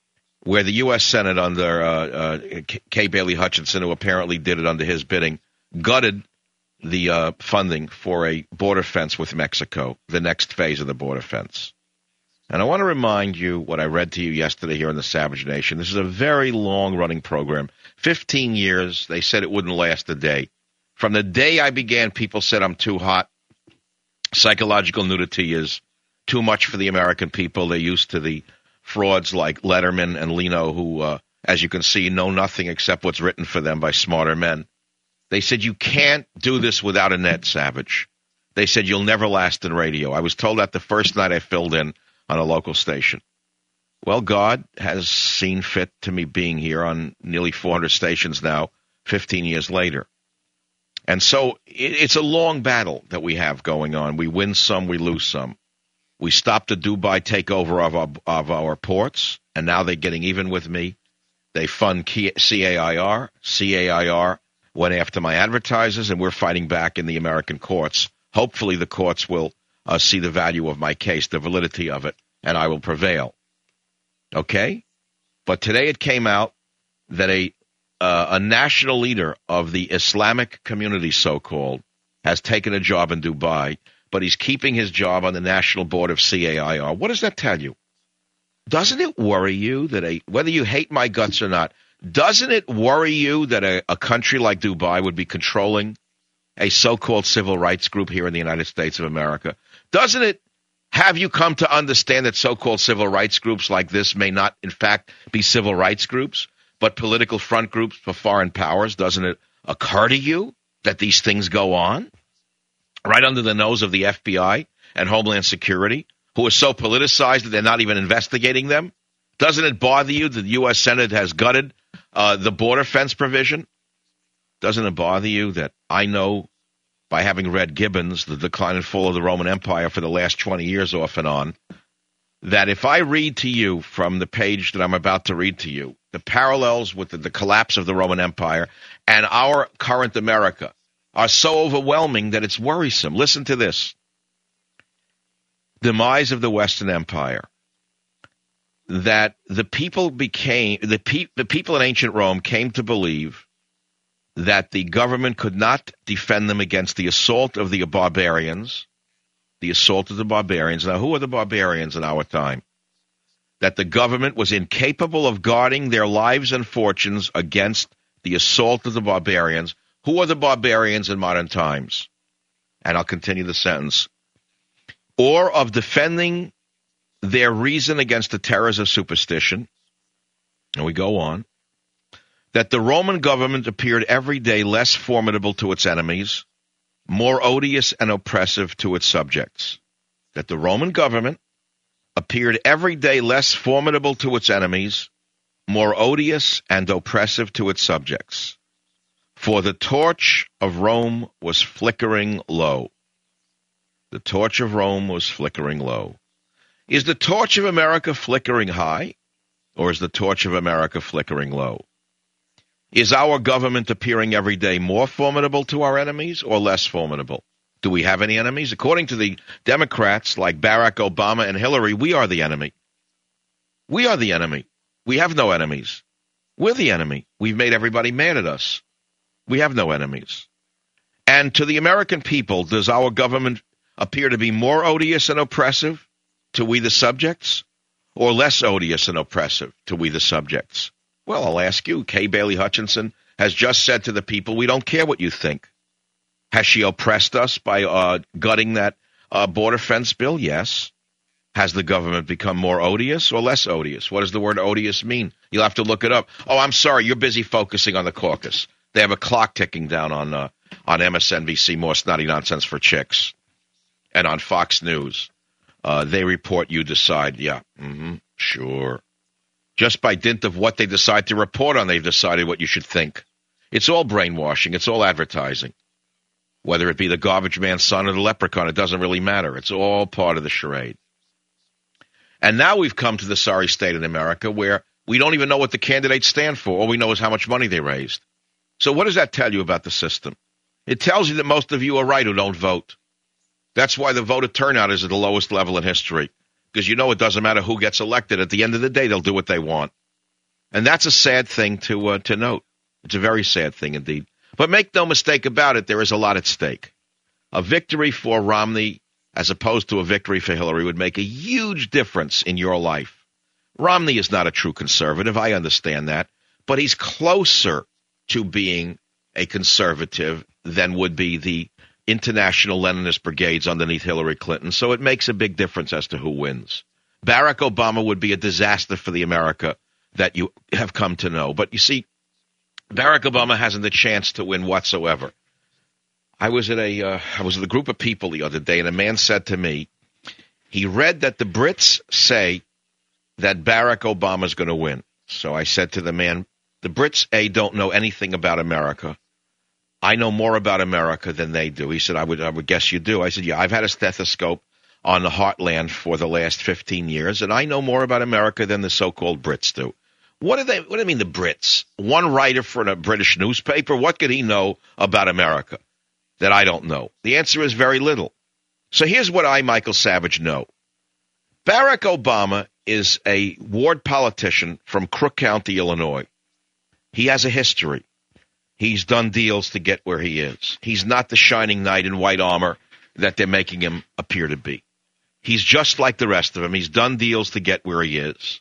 where the U.S. Senate under Kay Bailey Hutchinson, who apparently did it under his bidding, gutted the funding for a border fence with Mexico, the next phase of the border fence. And I want to remind you what I read to you yesterday here in the Savage Nation. This is a very long-running program. 15 years. They said it wouldn't last a day. From the day I began, people said I'm too hot. Psychological nudity is too much for the American people. They're used to the frauds like Letterman and Leno who, as you can see, know nothing except what's written for them by smarter men. They said, you can't do this without a net, Savage. They said, you'll never last in radio. I was told that the first night I filled in on a local station. Well, God has seen fit to me being here on nearly 400 stations now, 15 years later. And so it's a long battle that we have going on. We win some, we lose some. We stopped the Dubai takeover of our ports, and now they're getting even with me. They fund CAIR. CAIR went after my advertisers, and we're fighting back in the American courts. Hopefully the courts will see the value of my case, the validity of it, and I will prevail. Okay? But today it came out that a national leader of the Islamic community, so-called, has taken a job in Dubai, but he's keeping his job on the national board of CAIR. What does that tell you? Doesn't it worry you that whether you hate my guts or not, doesn't it worry you that a country like Dubai would be controlling a so-called civil rights group here in the United States of America? Doesn't it have you come to understand that so-called civil rights groups like this may not, in fact, be civil rights groups, but political front groups for foreign powers? Doesn't it occur to you that these things go on right under the nose of the FBI and Homeland Security, who are so politicized that they're not even investigating them? Doesn't it bother you that the U.S. Senate has gutted the border fence provision? Doesn't it bother you that I know, by having read Gibbons, The Decline and Fall of the Roman Empire for the last 20 years off and on, that if I read to you from the page that I'm about to read to you, the parallels with the collapse of the Roman Empire and our current America are so overwhelming that it's worrisome. Listen to this. Demise of the Western Empire. That the people in ancient Rome came to believe that the government could not defend them against the assault of the barbarians. The assault of the barbarians. Now, who are the barbarians in our time? That the government was incapable of guarding their lives and fortunes against the assault of the barbarians. Who are the barbarians in modern times? And I'll continue the sentence. Or of defending their reason against the terrors of superstition. And we go on. That the Roman government appeared every day less formidable to its enemies, more odious and oppressive to its subjects. That the Roman government appeared every day less formidable to its enemies, more odious and oppressive to its subjects. For the torch of Rome was flickering low. The torch of Rome was flickering low. Is the torch of America flickering high, or is the torch of America flickering low? Is our government appearing every day more formidable to our enemies or less formidable? Do we have any enemies? According to the Democrats like Barack Obama and Hillary, we are the enemy. We are the enemy. We have no enemies. We're the enemy. We've made everybody mad at us. We have no enemies. And to the American people, does our government appear to be more odious and oppressive to we the subjects, or less odious and oppressive to we the subjects? Well, I'll ask you. Kay Bailey Hutchinson has just said to the people, we don't care what you think. Has she oppressed us by gutting that border fence bill? Yes. Has the government become more odious or less odious? What does the word odious mean? You'll have to look it up. Oh, I'm sorry. You're busy focusing on the caucus. They have a clock ticking down on MSNBC, More Snotty Nonsense for Chicks, and on Fox News. They report, you decide. Yeah, sure. Just by dint of what they decide to report on, they've decided what you should think. It's all brainwashing. It's all advertising. Whether it be the garbage man's son or the leprechaun, it doesn't really matter. It's all part of the charade. And now we've come to the sorry state in America where we don't even know what the candidates stand for. All we know is how much money they raised. So what does that tell you about the system? It tells you that most of you are right who don't vote. That's why the voter turnout is at the lowest level in history. Because you know it doesn't matter who gets elected. At the end of the day, they'll do what they want. And that's a sad thing to note. It's a very sad thing indeed. But make no mistake about it, there is a lot at stake. A victory for Romney as opposed to a victory for Hillary would make a huge difference in your life. Romney is not a true conservative. I understand that. But he's closer to being a conservative than would be the international Leninist brigades underneath Hillary Clinton. So it makes a big difference as to who wins. Barack Obama would be a disaster for the America that you have come to know. But you see, Barack Obama hasn't a chance to win whatsoever. I was at a group of people the other day, and a man said to me, he read that the Brits say that Barack Obama is going to win. So I said to the man, the Brits, A, don't know anything about America. I know more about America than they do. He said, I would guess you do. I said, yeah, I've had a stethoscope on the heartland for the last 15 years, and I know more about America than the so-called Brits do. What do they mean, the Brits? One writer for a British newspaper? What could he know about America that I don't know? The answer is very little. So here's what I, Michael Savage, know. Barack Obama is a ward politician from Crook County, Illinois. He has a history. He's done deals to get where he is. He's not the shining knight in white armor that they're making him appear to be. He's just like the rest of them. He's done deals to get where he is.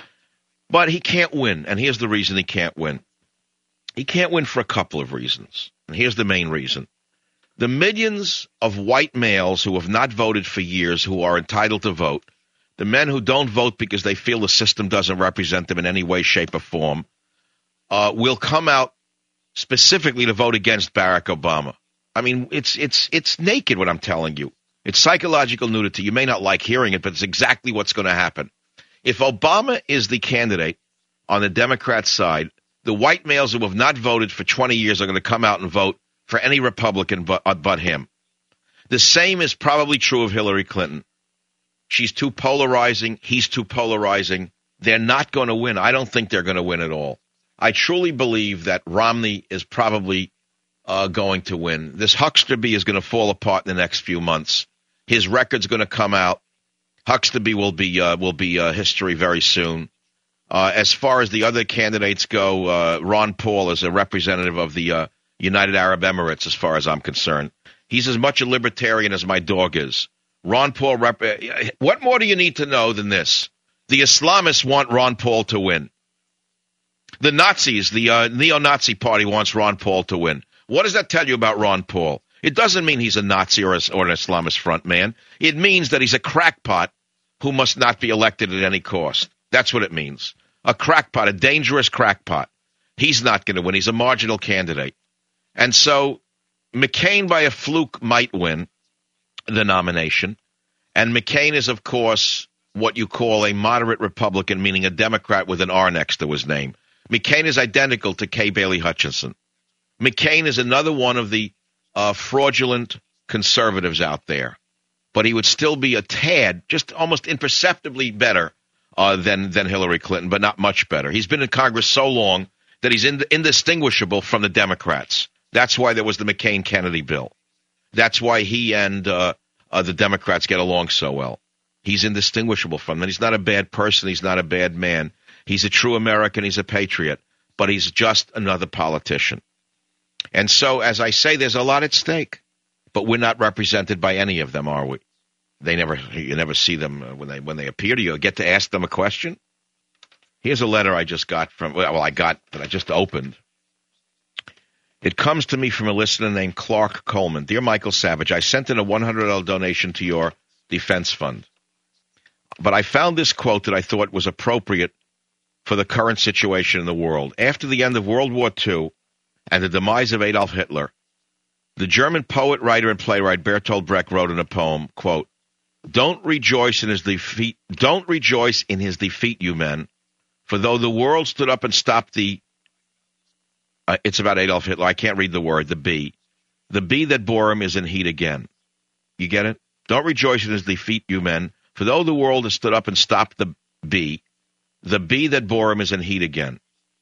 But he can't win, and here's the reason he can't win. He can't win for a couple of reasons, and here's the main reason. The millions of white males who have not voted for years who are entitled to vote, the men who don't vote because they feel the system doesn't represent them in any way, shape, or form, will come out specifically to vote against Barack Obama. I mean, it's naked what I'm telling you. It's psychological nudity. You may not like hearing it, but it's exactly what's going to happen. If Obama is the candidate on the Democrat side, the white males who have not voted for 20 years are going to come out and vote for any Republican but him. The same is probably true of Hillary Clinton. She's too polarizing. He's too polarizing. They're not going to win. I don't think they're going to win at all. I truly believe that Romney is probably going to win. This Hucksterby is going to fall apart in the next few months. His record's going to come out. Hucksterby will be history very soon. As far as the other candidates go, Ron Paul is a representative of the United Arab Emirates, as far as I'm concerned. He's as much a libertarian as my dog is. Ron Paul, what more do you need to know than this? The Islamists want Ron Paul to win. The Nazis, the neo-Nazi party wants Ron Paul to win. What does that tell you about Ron Paul? It doesn't mean he's a Nazi or an Islamist front man. It means that he's a crackpot who must not be elected at any cost. That's what it means. A crackpot, a dangerous crackpot. He's not going to win. He's a marginal candidate. And so McCain, by a fluke, might win the nomination. And McCain is, of course, what you call a moderate Republican, meaning a Democrat with an R next to his name. McCain is identical to Kay Bailey Hutchinson. McCain is another one of the fraudulent conservatives out there. But he would still be a tad, just almost imperceptibly better than Hillary Clinton, but not much better. He's been in Congress so long that he's indistinguishable from the Democrats. That's why there was the McCain-Kennedy bill. That's why he and the Democrats get along so well. He's indistinguishable from them. He's not a bad person. He's not a bad man. He's a true American. He's a patriot. But he's just another politician. And so, as I say, there's a lot at stake. But we're not represented by any of them, are we? You never see them when they appear to you. You get to ask them a question. Here's a letter I just got that I just opened. It comes to me from a listener named Clark Coleman. Dear Michael Savage, I sent in a $100 donation to your defense fund. But I found this quote that I thought was appropriate for the current situation in the world. After the end of World War II and the demise of Adolf Hitler, the German poet, writer, and playwright Bertolt Brecht wrote in a poem, quote, Don't rejoice in his defeat, you men, for though the world stood up and stopped the it's about Adolf Hitler. I can't read the word, the bee that bore him is in heat again. You get it? Don't rejoice in his defeat, you men, for though the world has stood up and stopped the bee that bore him is in heat again.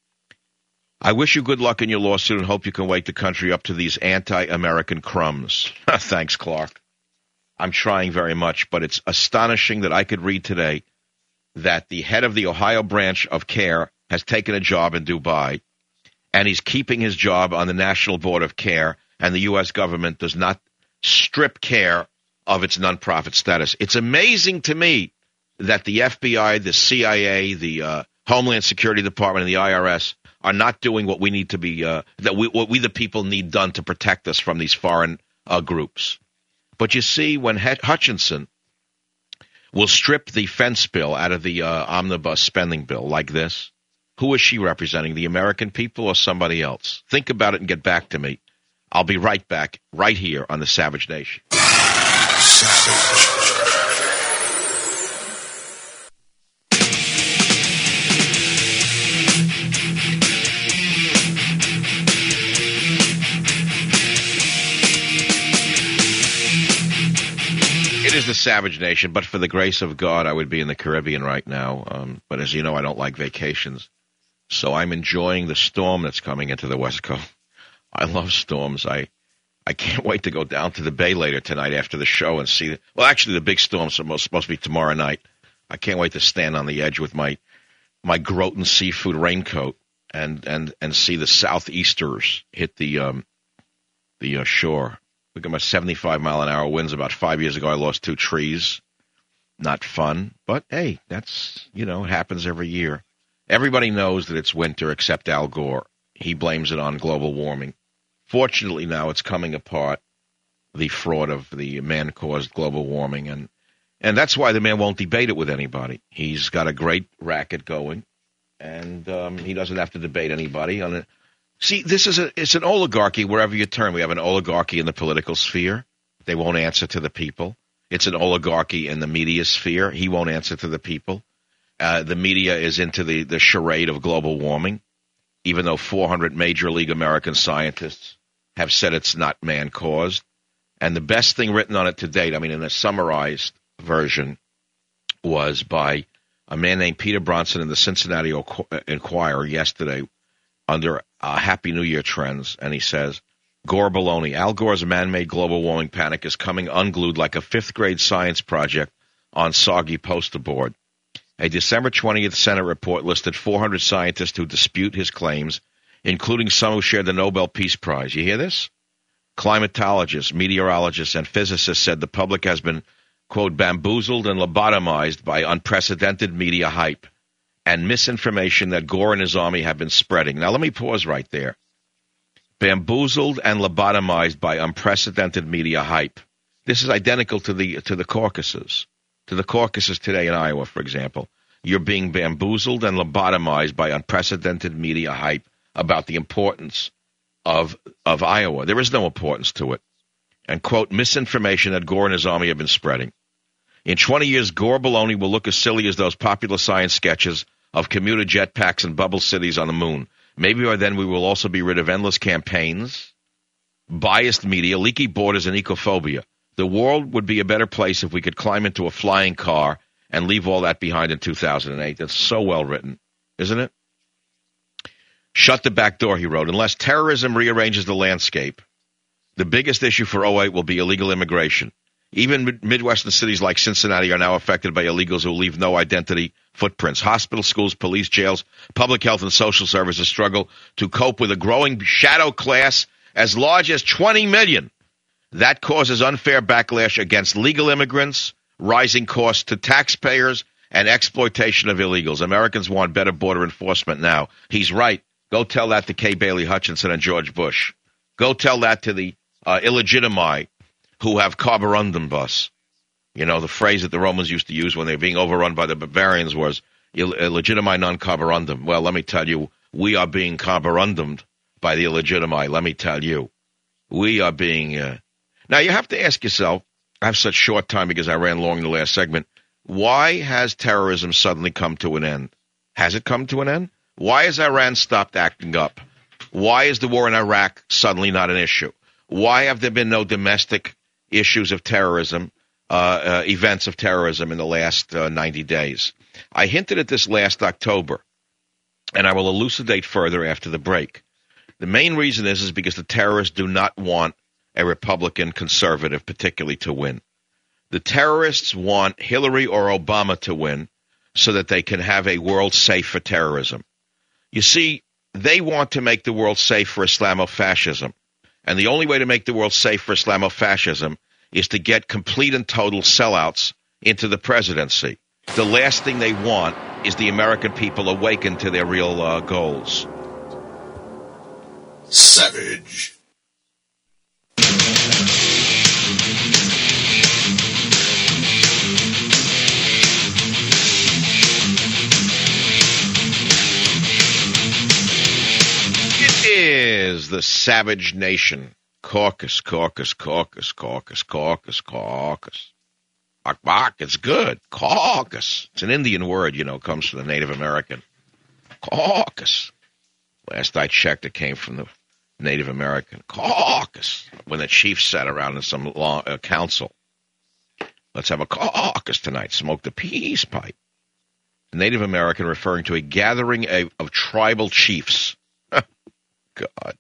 I wish you good luck in your lawsuit and hope you can wake the country up to these anti-American crumbs. Thanks, Clark. I'm trying very much, but it's astonishing that I could read today that the head of the Ohio branch of CARE has taken a job in Dubai, and he's keeping his job on the National Board of Care, and the U.S. government does not strip care of its nonprofit status. It's amazing to me that the FBI, the CIA, the Homeland Security Department, and the IRS are not doing what we need to be, what we the people need done to protect us from these foreign groups. But you see, when Hutchinson will strip the fence bill out of the omnibus spending bill like this, who is she representing, the American people or somebody else? Think about it and get back to me. I'll be right back, right here on the Savage Nation. Savage. It is the Savage Nation, but for the grace of God, I would be in the Caribbean right now. But as you know, I don't like vacations. So I'm enjoying the storm that's coming into the West Coast. I love storms. I can't wait to go down to the Bay later tonight after the show and see. Well, actually, the big storm's supposed to be tomorrow night. I can't wait to stand on the edge with my Groton seafood raincoat and see the southeasters hit the shore. We got my 75-mile-an-hour winds. About 5 years ago, I lost 2 trees. Not fun, but hey, that's, it happens every year. Everybody knows that it's winter except Al Gore. He blames it on global warming. Fortunately, now it's coming apart, the fraud of the man-caused global warming, and that's why the man won't debate it with anybody. He's got a great racket going, and he doesn't have to debate anybody on it. See, it's an oligarchy wherever you turn. We have an oligarchy in the political sphere. They won't answer to the people. It's an oligarchy in the media sphere. He won't answer to the people. The media is into the charade of global warming, even though 400 major league American scientists have said it's not man-caused. And the best thing written on it to date, in a summarized version, was by a man named Peter Bronson in the Cincinnati Enquirer yesterday under Happy New Year trends, and he says, Gore baloney. Al Gore's man-made global warming panic is coming unglued like a 5th-grade science project on soggy poster board. A December 20th Senate report listed 400 scientists who dispute his claims, including some who shared the Nobel Peace Prize. You hear this? Climatologists, meteorologists, and physicists said the public has been, quote, bamboozled and lobotomized by unprecedented media hype and misinformation that Gore and his army have been spreading. Now, let me pause right there. Bamboozled and lobotomized by unprecedented media hype. This is identical to the caucuses. To the caucuses today in Iowa, for example. You're being bamboozled and lobotomized by unprecedented media hype about the importance of Iowa. There is no importance to it. And, quote, misinformation that Gore and his army have been spreading. In 20 years, Gore baloney will look as silly as those popular science sketches of commuter jetpacks and bubble cities on the moon. Maybe by then we will also be rid of endless campaigns, biased media, leaky borders, and ecophobia. The world would be a better place if we could climb into a flying car and leave all that behind in 2008. That's so well written, isn't it? Shut the back door, he wrote. Unless terrorism rearranges the landscape, the biggest issue for 2008 will be illegal immigration. Even Midwestern cities like Cincinnati are now affected by illegals who leave no identity footprints. Hospitals, schools, police, jails, public health, and social services struggle to cope with a growing shadow class as large as 20 million. That causes unfair backlash against legal immigrants, rising costs to taxpayers, and exploitation of illegals. Americans want better border enforcement now. He's right. Go tell that to Kay Bailey Hutchinson and George Bush. Go tell that to the illegitimi who have carborundum bus. You know, the phrase that the Romans used to use when they were being overrun by the barbarians was illegitimi non carborundum. Well, let me tell you, we are being carborundumed by the illegitimi. Let me tell you. We are being... Now, you have to ask yourself, I have such short time because I ran long in the last segment, why has terrorism suddenly come to an end? Has it come to an end? Why has Iran stopped acting up? Why is the war in Iraq suddenly not an issue? Why have there been no domestic issues of terrorism, events of terrorism in the last 90 days? I hinted at this last October, and I will elucidate further after the break. The main reason is because the terrorists do not want a Republican conservative particularly to win. The terrorists want Hillary or Obama to win so that they can have a world safe for terrorism. You see, they want to make the world safe for Islamofascism. And the only way to make the world safe for Islamofascism is to get complete and total sellouts into the presidency. The last thing they want is the American people awakened to their real goals. Savage. It is the Savage Nation. Caucus. Bak, it's good. Caucus. It's an Indian word, comes from the Native American. Caucus. Last I checked, it came from the Native American. Caucus. When the chiefs sat around in some council. Let's have a caucus tonight. Smoke the peace pipe. The Native American referring to a gathering of tribal chiefs. God.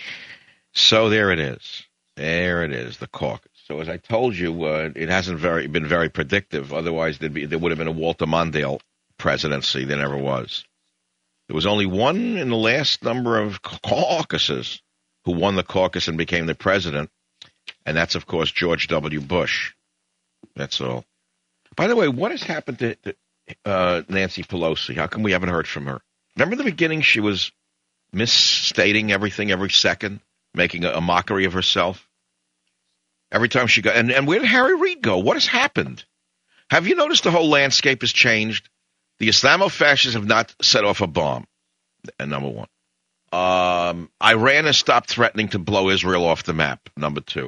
So there it is. There it is, the caucus. So as I told you, it hasn't been very predictive. Otherwise, there would have been a Walter Mondale presidency. There never was. There was only one in the last number of caucuses who won the caucus and became the president, and that's, of course, George W. Bush. That's all. By the way, what has happened to Nancy Pelosi? How come we haven't heard from her? Remember the beginning? She was misstating everything every second, making a mockery of herself. Every time she got, and where did Harry Reid go? What has happened? Have you noticed the whole landscape has changed? The Islamofascists have not set off a bomb, number one. Iran has stopped threatening to blow Israel off the map, number two.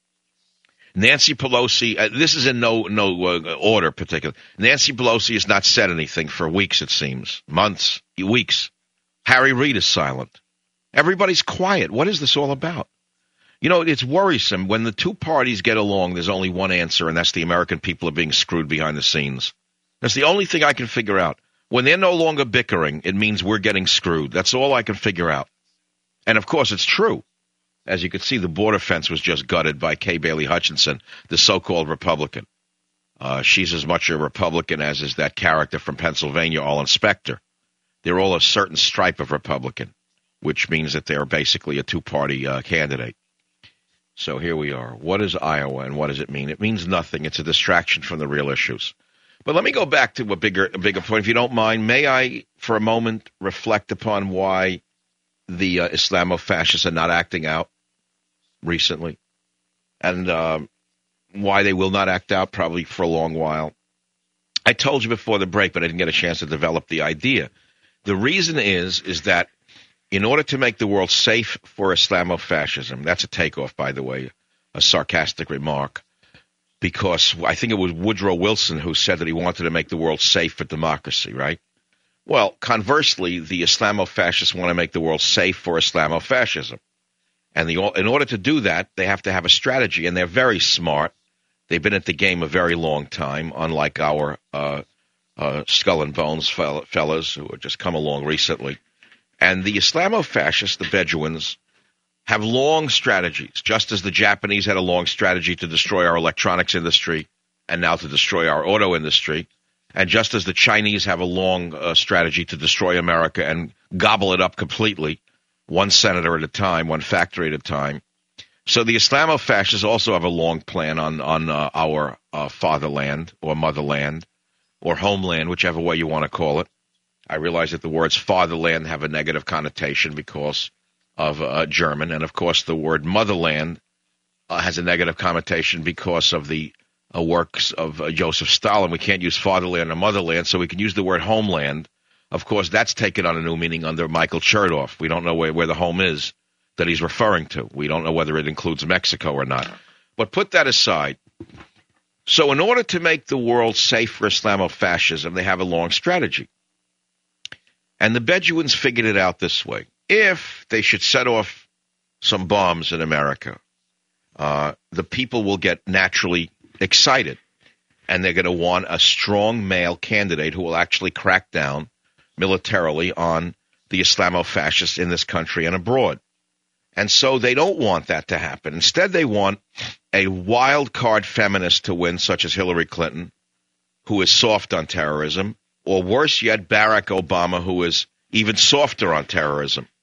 Nancy Pelosi, this is in no order particular. Nancy Pelosi has not said anything for weeks, it seems. Months, weeks. Harry Reid is silent. Everybody's quiet. What is this all about? It's worrisome. When the two parties get along, there's only one answer, and that's the American people are being screwed behind the scenes. That's the only thing I can figure out. When they're no longer bickering, it means we're getting screwed. That's all I can figure out. And, of course, it's true. As you can see, the border fence was just gutted by Kay Bailey Hutchinson, the so-called Republican. She's as much a Republican as is that character from Pennsylvania, Arlen Specter. They're all a certain stripe of Republican, which means that they're basically a two-party candidate. So here we are. What is Iowa, and what does it mean? It means nothing. It's a distraction from the real issues. But let me go back to a bigger point, if you don't mind. May I, for a moment, reflect upon why the Islamofascists are not acting out recently, and why they will not act out probably for a long while. I told you before the break, but I didn't get a chance to develop the idea. The reason is that in order to make the world safe for Islamofascism, that's a takeoff, by the way, a sarcastic remark, because I think it was Woodrow Wilson who said that he wanted to make the world safe for democracy, right? Well, conversely, the Islamofascists want to make the world safe for Islamofascism. And in order to do that, they have to have a strategy, and they're very smart. They've been at the game a very long time, unlike our skull and bones fellas who have just come along recently. And the Islamofascists, the Bedouins, have long strategies, just as the Japanese had a long strategy to destroy our electronics industry and now to destroy our auto industry, and just as the Chinese have a long strategy to destroy America and gobble it up completely, one senator at a time, one factory at a time. So the Islamofascists also have a long plan on our fatherland or motherland or homeland, whichever way you want to call it. I realize that the words fatherland have a negative connotation because of German, and of course the word motherland has a negative connotation because of the works of Joseph Stalin. We can't use fatherland or motherland, so we can use the word homeland. Of course, that's taken on a new meaning under Michael Chertoff. We don't know where the home is that he's referring to. We don't know whether it includes Mexico or not. But put that aside. So in order to make the world safe for Islamofascism, they have a long strategy. And the Bedouins figured it out this way. If they should set off some bombs in America, the people will get naturally excited, and they're going to want a strong male candidate who will actually crack down militarily on the Islamofascists in this country and abroad. And so they don't want that to happen. Instead, they want a wild card feminist to win, such as Hillary Clinton, who is soft on terrorism, or worse yet, Barack Obama, who is even softer on terrorism.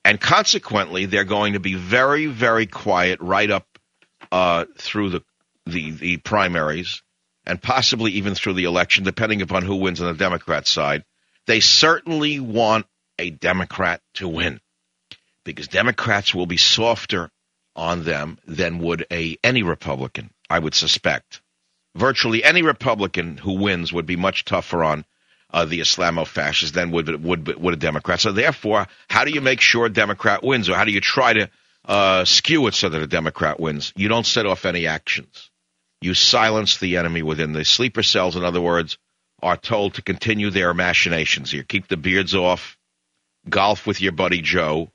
And consequently, they're going to be very, very quiet right up through the primaries and possibly even through the election, depending upon who wins on the Democrat side. They certainly want a Democrat to win because Democrats will be softer on them than would any Republican, I would suspect. Virtually any Republican who wins would be much tougher on the Islamo-fascists than would a Democrat. So therefore, how do you make sure a Democrat wins, or how do you try to skew it so that a Democrat wins? You don't set off any actions. You silence the enemy within. The sleeper cells, in other words, are told to continue their machinations here. Keep the beards off, golf with your buddy Joe,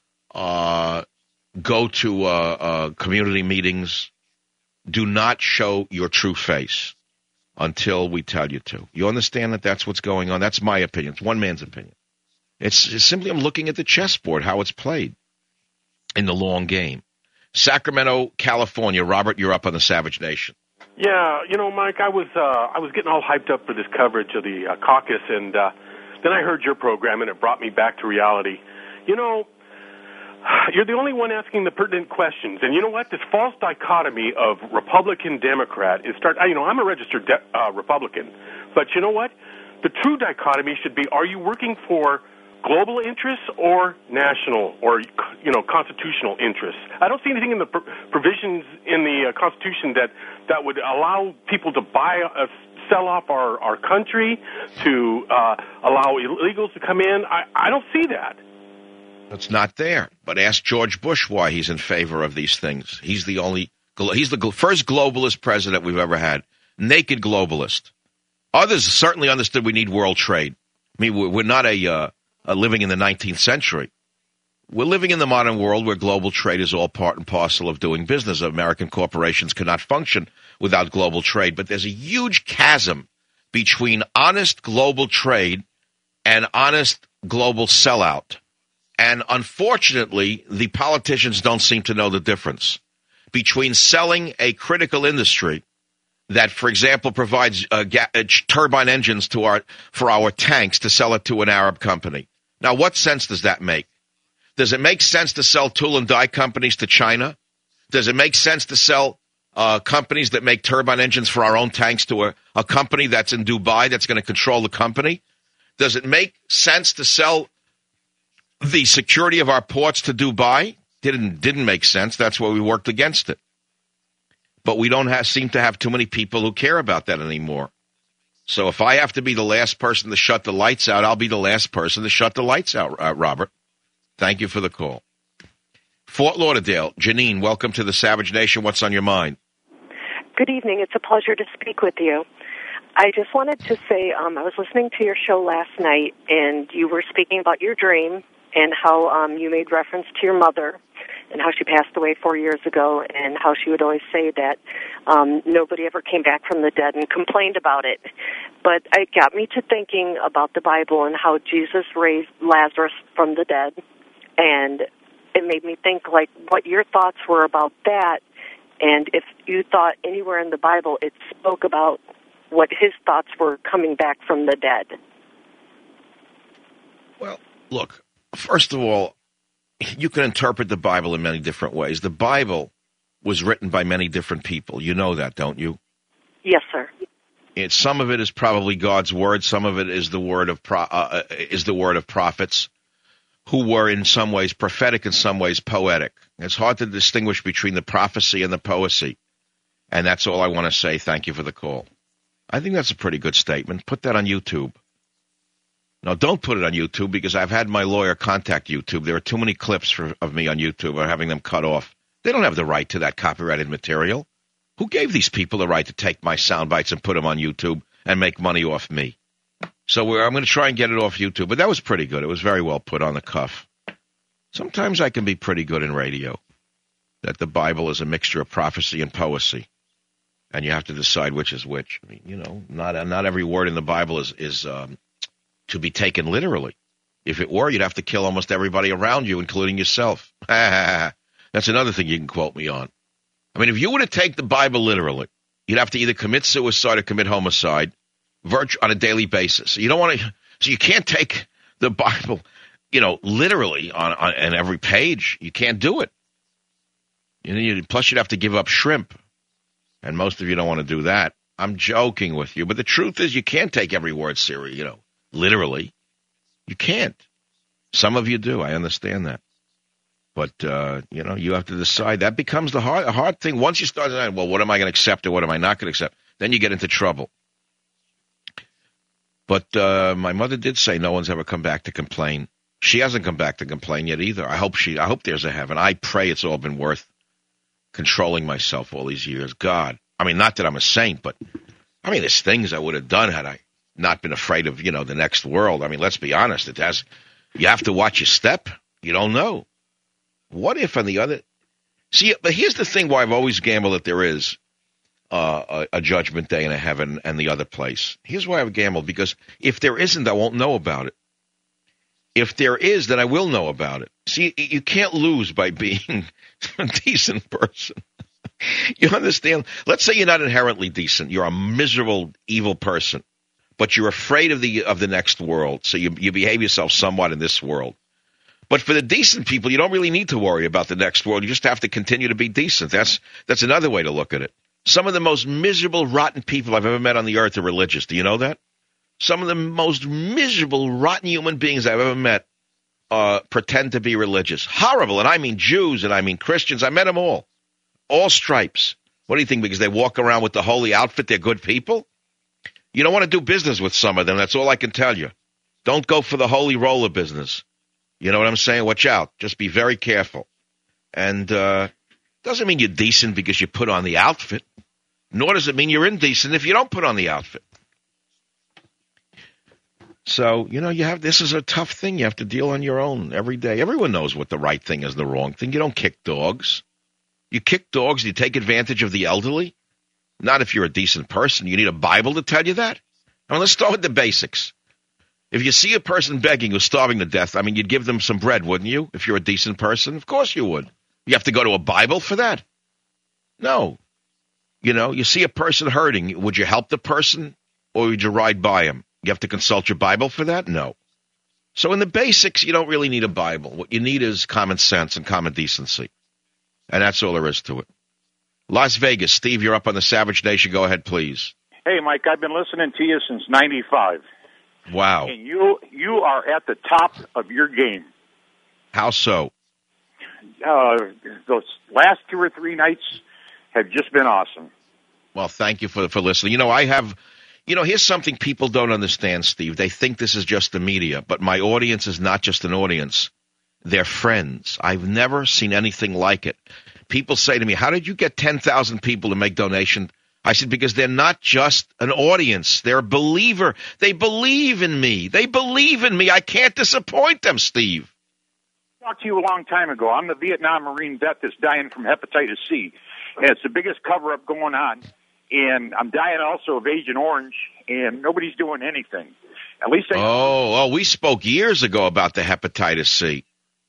go to community meetings. Do not show your true face until we tell you to. You understand that that's what's going on? That's my opinion. It's one man's opinion. It's simply I'm looking at the chessboard, how it's played in the long game. Sacramento, California. Robert, you're up on the Savage Nation. Yeah, Mike, I was getting all hyped up for this coverage of the caucus, and then I heard your program, and it brought me back to reality. You're the only one asking the pertinent questions, and you know what? This false dichotomy of Republican-Democrat is I'm a registered Republican, but you know what? The true dichotomy should be: are you working for global interests or national or constitutional interests? I don't see anything in the provisions in the Constitution that would allow people to sell off our country, to allow illegals to come in. I don't see that. It's not there. But ask George Bush why he's in favor of these things. He's the first globalist president we've ever had. Naked globalist. Others certainly understood we need world trade. I mean, we're not living in the 19th century. We're living in the modern world where global trade is all part and parcel of doing business. American corporations cannot function without global trade. But there's a huge chasm between honest global trade and honest global sellout. And unfortunately, the politicians don't seem to know the difference between selling a critical industry that, for example, provides turbine engines for our tanks to sell it to an Arab company. Now, what sense does that make? Does it make sense to sell tool and die companies to China? Does it make sense to sell companies that make turbine engines for our own tanks to a company that's in Dubai that's going to control the company? Does it make sense to sell the security of our ports to Dubai? Didn't make sense. That's why we worked against it. But we don't seem to have too many people who care about that anymore. So if I have to be the last person to shut the lights out, I'll be the last person to shut the lights out, Robert. Thank you for the call. Fort Lauderdale, Janine, welcome to the Savage Nation. What's on your mind? Good evening. It's a pleasure to speak with you. I just wanted to say I was listening to your show last night, and you were speaking about your dream and how you made reference to your mother and how she passed away 4 years ago, and how she would always say that nobody ever came back from the dead and complained about it. But it got me to thinking about the Bible and how Jesus raised Lazarus from the dead, and it made me think like what your thoughts were about that, and if you thought anywhere in the Bible it spoke about what his thoughts were coming back from the dead. Well, look, first of all, you can interpret the Bible in many different ways. The Bible was written by many different people. You know that, don't you? Yes, sir. Some of it is probably God's word. Some of it is the word of prophets who were in some ways prophetic, in some ways poetic. It's hard to distinguish between the prophecy and the poesy. And that's all I want to say. Thank you for the call. I think that's a pretty good statement. Put that on YouTube. No, don't put it on YouTube, because I've had my lawyer contact YouTube. There are too many clips of me on YouTube or having them cut off. They don't have the right to that copyrighted material. Who gave these people the right to take my sound bites and put them on YouTube and make money off me? So I'm going to try and get it off YouTube. But that was pretty good. It was very well put on the cuff. Sometimes I can be pretty good in radio, that the Bible is a mixture of prophecy and poesy. And you have to decide which is which. I mean, not every word in the Bible is to be taken literally. If it were, you'd have to kill almost everybody around you, including yourself. That's another thing you can quote me on. I mean, if you were to take the Bible literally, you'd have to either commit suicide or commit homicide on a daily basis. So you can't take the Bible literally on every page. You can't do it. Plus, you'd have to give up shrimp, and most of you don't want to do that. I'm joking with you, but the truth is you can't take every word serious, literally. You can't. Some of you do. I understand that. But, you have to decide. That becomes the hard thing. Once you start deciding, well, what am I going to accept or what am I not going to accept? Then you get into trouble. But my mother did say no one's ever come back to complain. She hasn't come back to complain yet either. I hope there's a heaven. I pray it's all been worth controlling myself all these years. God. I mean, not that I'm a saint, but, there's things I would have done had I not been afraid of, the next world. I mean, let's be honest. You have to watch your step. You don't know. What if on the other... See, but here's the thing why I've always gambled that there is a judgment day and a heaven and the other place. Here's why I've gambled, because if there isn't, I won't know about it. If there is, then I will know about it. See, you can't lose by being a decent person. You understand? Let's say you're not inherently decent. You're a miserable, evil person, but you're afraid of the next world, so you behave yourself somewhat in this world. But for the decent people, you don't really need to worry about the next world. You just have to continue to be decent. That's another way to look at it. Some of the most miserable, rotten people I've ever met on the earth are religious. Do you know that? Some of the most miserable, rotten human beings I've ever met pretend to be religious. Horrible. And I mean Jews and I mean Christians. I met them all. All stripes. What do you think? Because they walk around with the holy outfit, they're good people? You don't want to do business with some of them. That's all I can tell you. Don't go for the holy roller business. You know what I'm saying? Watch out. Just be very careful. And doesn't mean you're decent because you put on the outfit. Nor does it mean you're indecent if you don't put on the outfit. So, this is a tough thing. You have to deal on your own every day. Everyone knows what the right thing is, the wrong thing. You don't kick dogs. You kick dogs, you take advantage of the elderly. Not if you're a decent person. You need a Bible to tell you that. Let's start with the basics. If you see a person begging who's starving to death, you'd give them some bread, wouldn't you? If you're a decent person, of course you would. You have to go to a Bible for that? No. You see a person hurting, would you help the person or would you ride by him? You have to consult your Bible for that? No. So in the basics, you don't really need a Bible. What you need is common sense and common decency. And that's all there is to it. Las Vegas, Steve, you're up on the Savage Nation. Go ahead, please. Hey, Mike, I've been listening to you since '95. Wow. And you are at the top of your game. How so? Those last 2 or 3 nights have just been awesome. Well, thank you for listening. Here's something people don't understand, Steve. They think this is just the media, but my audience is not just an audience. They're friends. I've never seen anything like it. People say to me, how did you get 10,000 people to make donation? I said, because they're not just an audience. They're a believer. They believe in me. I can't disappoint them, Steve. I talked to you a long time ago. I'm the Vietnam Marine vet that's dying from hepatitis C. And it's the biggest cover-up going on. And I'm dying also of Agent Orange, and nobody's doing anything. At least we spoke years ago about the hepatitis C.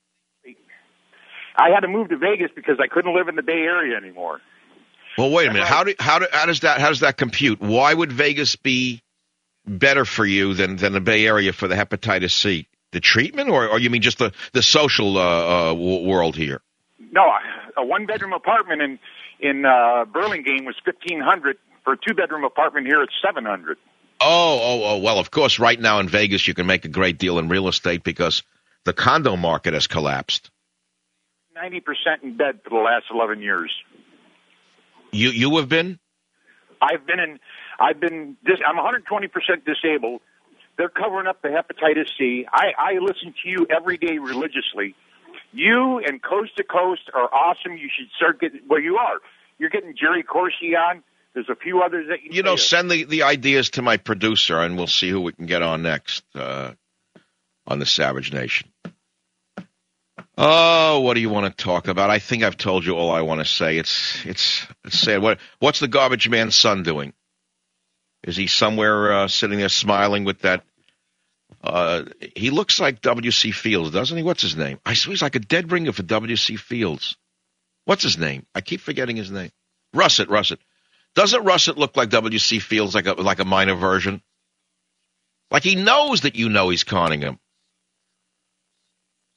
I had to move to Vegas because I couldn't live in the Bay Area anymore. Well, wait a minute. How does that compute? Why would Vegas be better for you than the Bay Area for the hepatitis C? The treatment, or you mean just the social world here? No, a 1-bedroom apartment in Burlingame was $1,500. For a 2-bedroom apartment here, it's $700. Oh, well, of course, right now in Vegas you can make a great deal in real estate because the condo market has collapsed. 90% in bed for the last 11 years. You have been? I'm 120% disabled. They're covering up the hepatitis C. I listen to you every day religiously. You and Coast to Coast are awesome. You should start getting, well, you are. You're getting Jerry Corsi on. There's a few others that you send the ideas to my producer, and we'll see who we can get on next on the Savage Nation. Oh, what do you want to talk about? I think I've told you all I want to say. It's sad. What's the garbage man's son doing? Is he somewhere sitting there smiling with that? He looks like W.C. Fields, doesn't he? What's his name? I swear he's like a dead ringer for W.C. Fields. What's his name? I keep forgetting his name. Russet. Doesn't Russet look like W.C. Fields, like a minor version? Like he knows that he's conning him.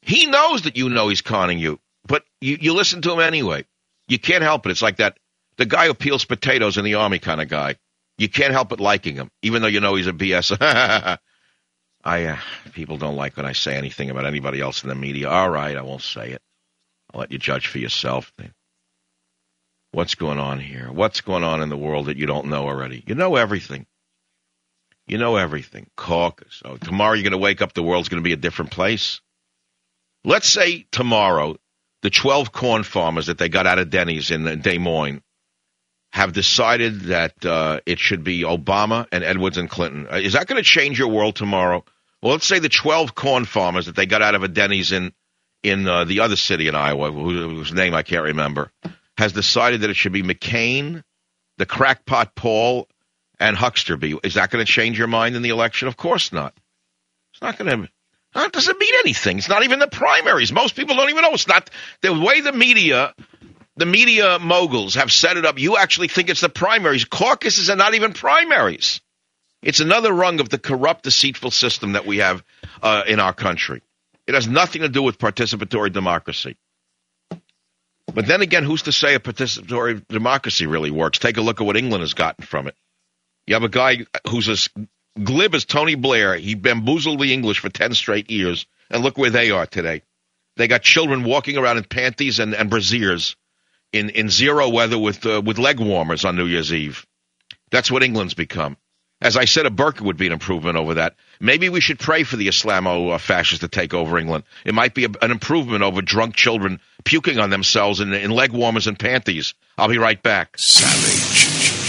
He knows that you know he's conning you, but you listen to him anyway. You can't help it. It's like that, the guy who peels potatoes in the Army kind of guy. You can't help but liking him, even though you know he's a BS. People don't like when I say anything about anybody else in the media. All right, I won't say it. I'll let you judge for yourself. What's going on here? What's going on in the world that you don't know already? You know everything. You know everything. Caucus. Oh, tomorrow you're going to wake up, the world's going to be a different place. Let's say tomorrow the 12 corn farmers that they got out of Denny's in Des Moines have decided that it should be Obama and Edwards and Clinton. Is that going to change your world tomorrow? Well, let's say the 12 corn farmers that they got out of a Denny's in the other city in Iowa, whose name I can't remember, has decided that it should be McCain, the crackpot Paul, and Hucksterby. Is that going to change your mind in the election? Of course not. It's not going to. It doesn't mean anything. It's not even the primaries. Most people don't even know. It's not the way the media moguls have set it up. You actually think it's the primaries. Caucuses are not even primaries. It's another rung of the corrupt, deceitful system that we have in our country. It has nothing to do with participatory democracy. But then again, who's to say a participatory democracy really works? Take a look at what England has gotten from it. You have a guy who's as glib as Tony Blair. He bamboozled the English for 10 straight years, and look where they are today. They got children walking around in panties and brassieres in zero weather with leg warmers on New Year's Eve. That's what England's become. As I said, a burqa would be an improvement over that. Maybe we should pray for the Islamo-fascists to take over England. It might be an improvement over drunk children puking on themselves in leg warmers and panties. I'll be right back. Savage.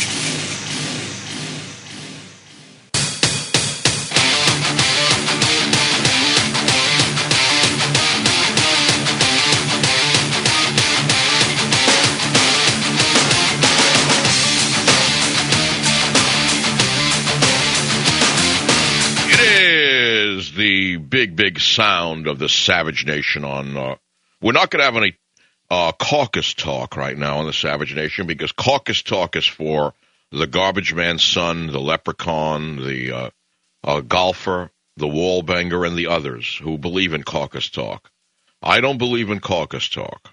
The big sound of the Savage Nation on. We're not going to have any caucus talk right now on the Savage Nation because caucus talk is for the garbage man's son, the leprechaun, the golfer, the wallbanger, and the others who believe in caucus talk. I don't believe in caucus talk.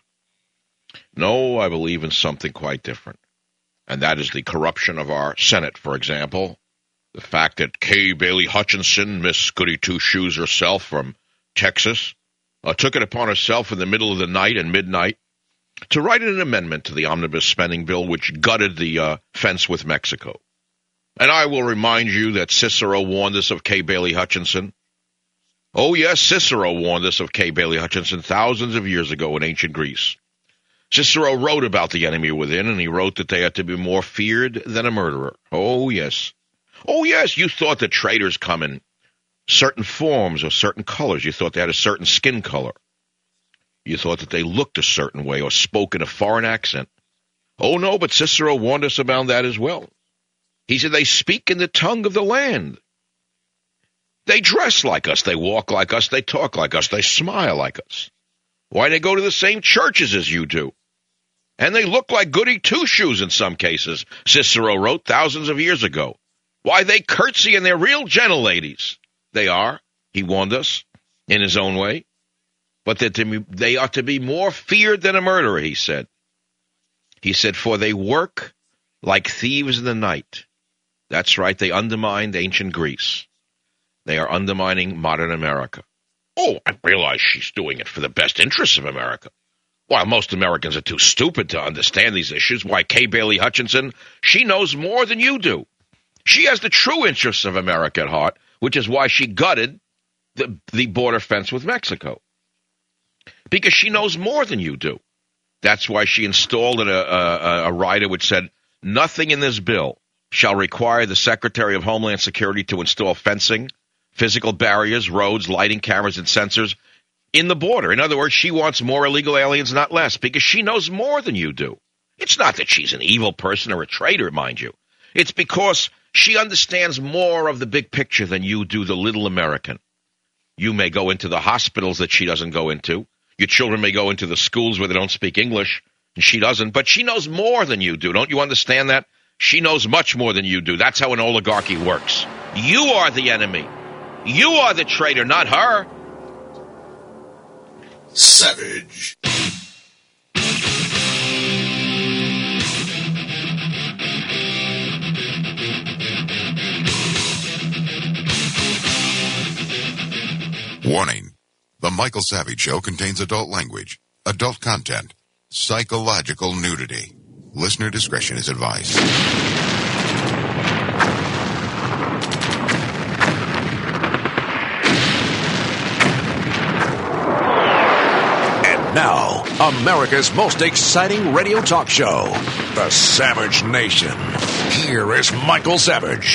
No, I believe in something quite different, and that is the corruption of our Senate, for example. The fact that Kay Bailey Hutchinson, Miss Goody Two-Shoes herself from Texas, took it upon herself in the middle of the night and midnight to write an amendment to the omnibus spending bill which gutted the fence with Mexico. And I will remind you that Cicero warned us of Kay Bailey Hutchinson. Oh, yes, Cicero warned us of Kay Bailey Hutchinson thousands of years ago in ancient Greece. Cicero wrote about the enemy within, and he wrote that they had to be more feared than a murderer. Oh, yes. Oh, yes, you thought that traitors come in certain forms or certain colors. You thought they had a certain skin color. You thought that they looked a certain way or spoke in a foreign accent. Oh, no, but Cicero warned us about that as well. He said they speak in the tongue of the land. They dress like us. They walk like us. They talk like us. They smile like us. Why, they go to the same churches as you do. And they look like Goody Two-Shoes in some cases, Cicero wrote thousands of years ago. Why, they curtsy and they're real gentle ladies. They are, he warned us, in his own way. But that they ought to be more feared than a murderer, he said. He said, for they work like thieves in the night. That's right, they undermined ancient Greece. They are undermining modern America. Oh, I realize she's doing it for the best interests of America. While most Americans are too stupid to understand these issues, why, Kay Bailey Hutchinson, she knows more than you do. She has the true interests of America at heart, which is why she gutted the border fence with Mexico. Because she knows more than you do. That's why she installed a rider which said, nothing in this bill shall require the Secretary of Homeland Security to install fencing, physical barriers, roads, lighting cameras, and sensors in the border. In other words, she wants more illegal aliens, not less, because she knows more than you do. It's not that she's an evil person or a traitor, mind you. It's because she understands more of the big picture than you do, the little American. You may go into the hospitals that she doesn't go into. Your children may go into the schools where they don't speak English, and she doesn't. But she knows more than you do. Don't you understand that? She knows much more than you do. That's how an oligarchy works. You are the enemy. You are the traitor, not her. Savage. Warning. The Michael Savage Show contains adult language, adult content, psychological nudity. Listener discretion is advised. And now, America's most exciting radio talk show, The Savage Nation. Here is Michael Savage.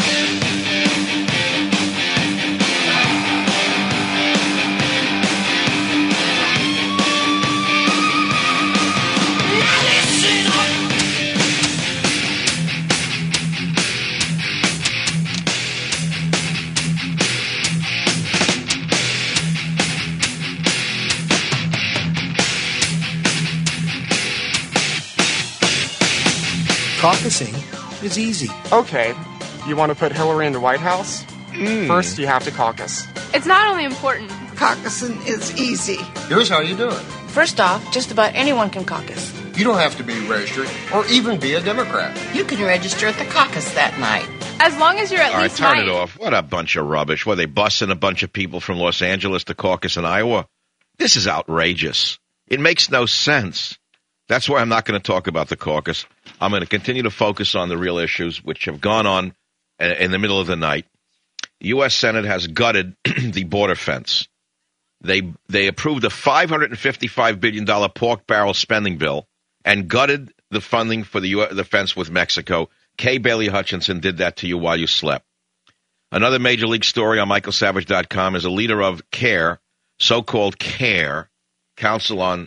Caucusing is easy. Okay, you want to put Hillary in the White House? First, you have to caucus. It's not only important. Caucusing is easy. Here's how you do it. First off, just about anyone can caucus. You don't have to be registered or even be a Democrat. You can register at the caucus that night. As long as you're at All right, least turn mine. it off. What a bunch of rubbish. Were they busing a bunch of people from Los Angeles to caucus in Iowa? This is outrageous. It makes no sense. That's why I'm not going to talk about the caucus. I'm going to continue to focus on the real issues which have gone on in the middle of the night. The U.S. Senate has gutted the border fence. They approved a $555 billion pork barrel spending bill and gutted the funding for the fence with Mexico. Kay Bailey Hutchinson did that to you while you slept. Another major league story on michaelsavage.com is a leader of CARE, so-called CARE, Council on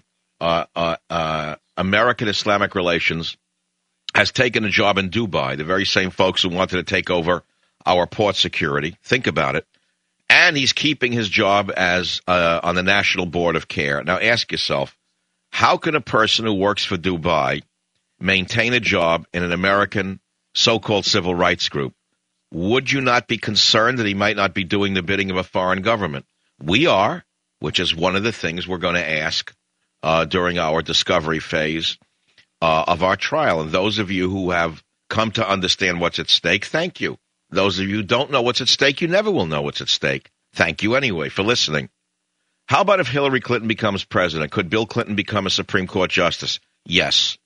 American Islamic Relations, has taken a job in Dubai, the very same folks who wanted to take over our port security. Think about it. And he's keeping his job as on the National Board of CARE. Now ask yourself, how can a person who works for Dubai maintain a job in an American so-called civil rights group? Would you not be concerned that he might not be doing the bidding of a foreign government? We are, which is one of the things we're going to ask during our discovery phase of our trial. And those of you who have come to understand what's at stake, thank you. Those of you who don't know what's at stake, you never will know what's at stake. Thank you anyway for listening. How about if Hillary Clinton becomes president? Could Bill Clinton become a Supreme Court justice? Yes.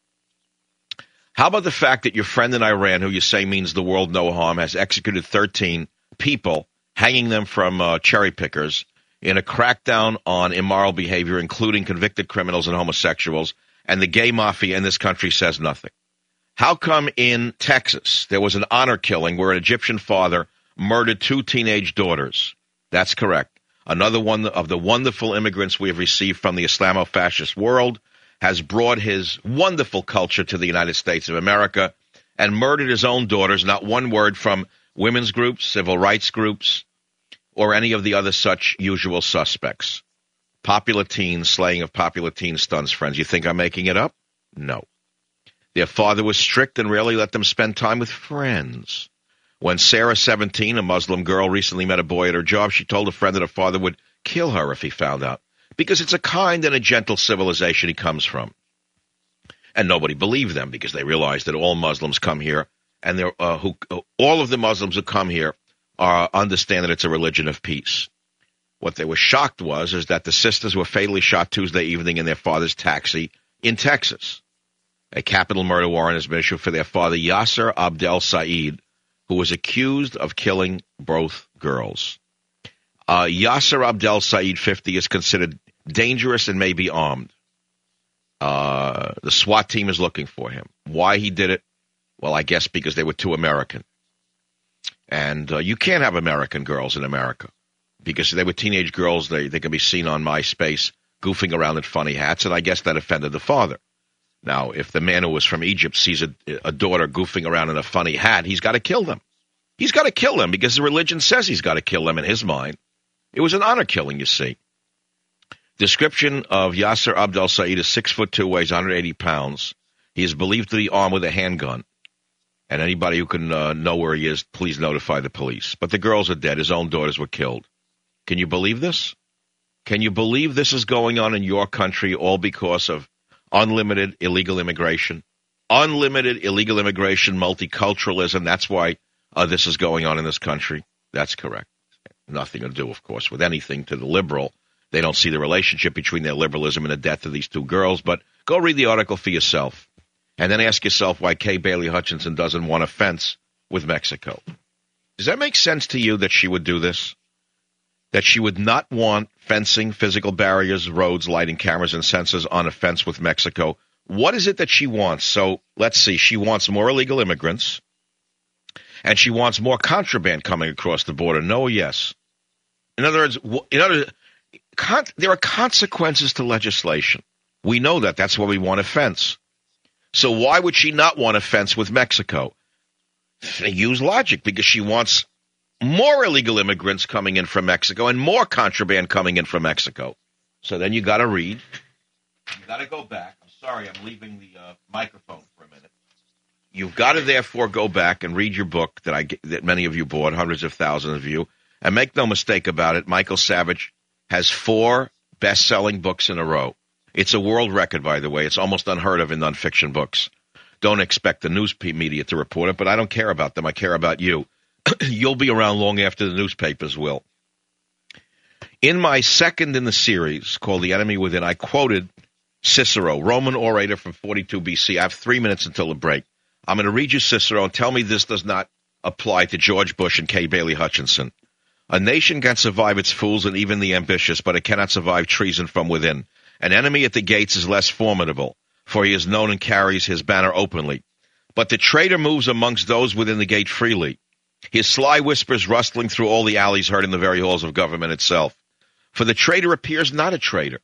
How about the fact that your friend in Iran, who you say means the world no harm, has executed 13 people, hanging them from cherry pickers, in a crackdown on immoral behavior, including convicted criminals and homosexuals, and the gay mafia in this country says nothing? How come in Texas there was an honor killing where an Egyptian father murdered 2 teenage daughters? That's correct. Another one of the wonderful immigrants we have received from the Islamo-fascist world has brought his wonderful culture to the United States of America and murdered his own daughters, not one word from women's groups, civil rights groups, or any of the other such usual suspects. Popular teens, slaying of popular teen stunts, friends. You think I'm making it up? No. Their father was strict and rarely let them spend time with friends. When Sarah, 17, a Muslim girl, recently met a boy at her job, she told a friend that her father would kill her if he found out, because it's a kind and a gentle civilization he comes from. And nobody believed them because they realized that all Muslims come here, and all of the Muslims who come here understand that it's a religion of peace. What they were shocked is that the sisters were fatally shot Tuesday evening in their father's taxi in Texas. A capital murder warrant has been issued for their father, Yasser Abdel Said, who was accused of killing both girls. Yasser Abdel Said, 50, is considered dangerous and may be armed. The SWAT team is looking for him. Why he did it? Well, I guess because they were too American. And you can't have American girls in America because they were teenage girls. They can be seen on MySpace goofing around in funny hats, and I guess that offended the father. Now, if the man who was from Egypt sees a daughter goofing around in a funny hat, he's got to kill them. He's got to kill them because the religion says he's got to kill them in his mind. It was an honor killing, you see. Description of Yasser Abdel Said is 6'2", weighs 180 pounds. He is believed to be armed with a handgun. And anybody who can know where he is, please notify the police. But the girls are dead. His own daughters were killed. Can you believe this? Can you believe this is going on in your country all because of unlimited illegal immigration? Unlimited illegal immigration, multiculturalism. That's why this is going on in this country. That's correct. Nothing to do, of course, with anything to the liberal. They don't see the relationship between their liberalism and the death of these two girls. But go read the article for yourself. And then ask yourself why Kay Bailey Hutchinson doesn't want a fence with Mexico. Does that make sense to you that she would do this? That she would not want fencing, physical barriers, roads, lighting, cameras, and sensors on a fence with Mexico? What is it that she wants? So let's see. She wants more illegal immigrants, and she wants more contraband coming across the border. No, yes. In other words, there are consequences to legislation. We know that. That's why we want a fence. So why would she not want a fence with Mexico? Use logic, because she wants more illegal immigrants coming in from Mexico and more contraband coming in from Mexico. So then you got to read. You got to go back. I'm sorry, I'm leaving the microphone for a minute. You've got to therefore go back and read your book that many of you bought, hundreds of thousands of you. And make no mistake about it, Michael Savage has 4 best-selling books in a row. It's a world record, by the way. It's almost unheard of in nonfiction books. Don't expect the news media to report it, but I don't care about them. I care about you. You'll be around long after the newspapers will. In my second in the series, called The Enemy Within, I quoted Cicero, Roman orator from 42 BC. I have 3 minutes until the break. I'm going to read you Cicero and tell me this does not apply to George Bush and Kay Bailey Hutchinson. A nation can survive its fools and even the ambitious, but it cannot survive treason from within. An enemy at the gates is less formidable, for he is known and carries his banner openly. But the traitor moves amongst those within the gate freely. His sly whispers rustling through all the alleys heard in the very halls of government itself. For the traitor appears not a traitor.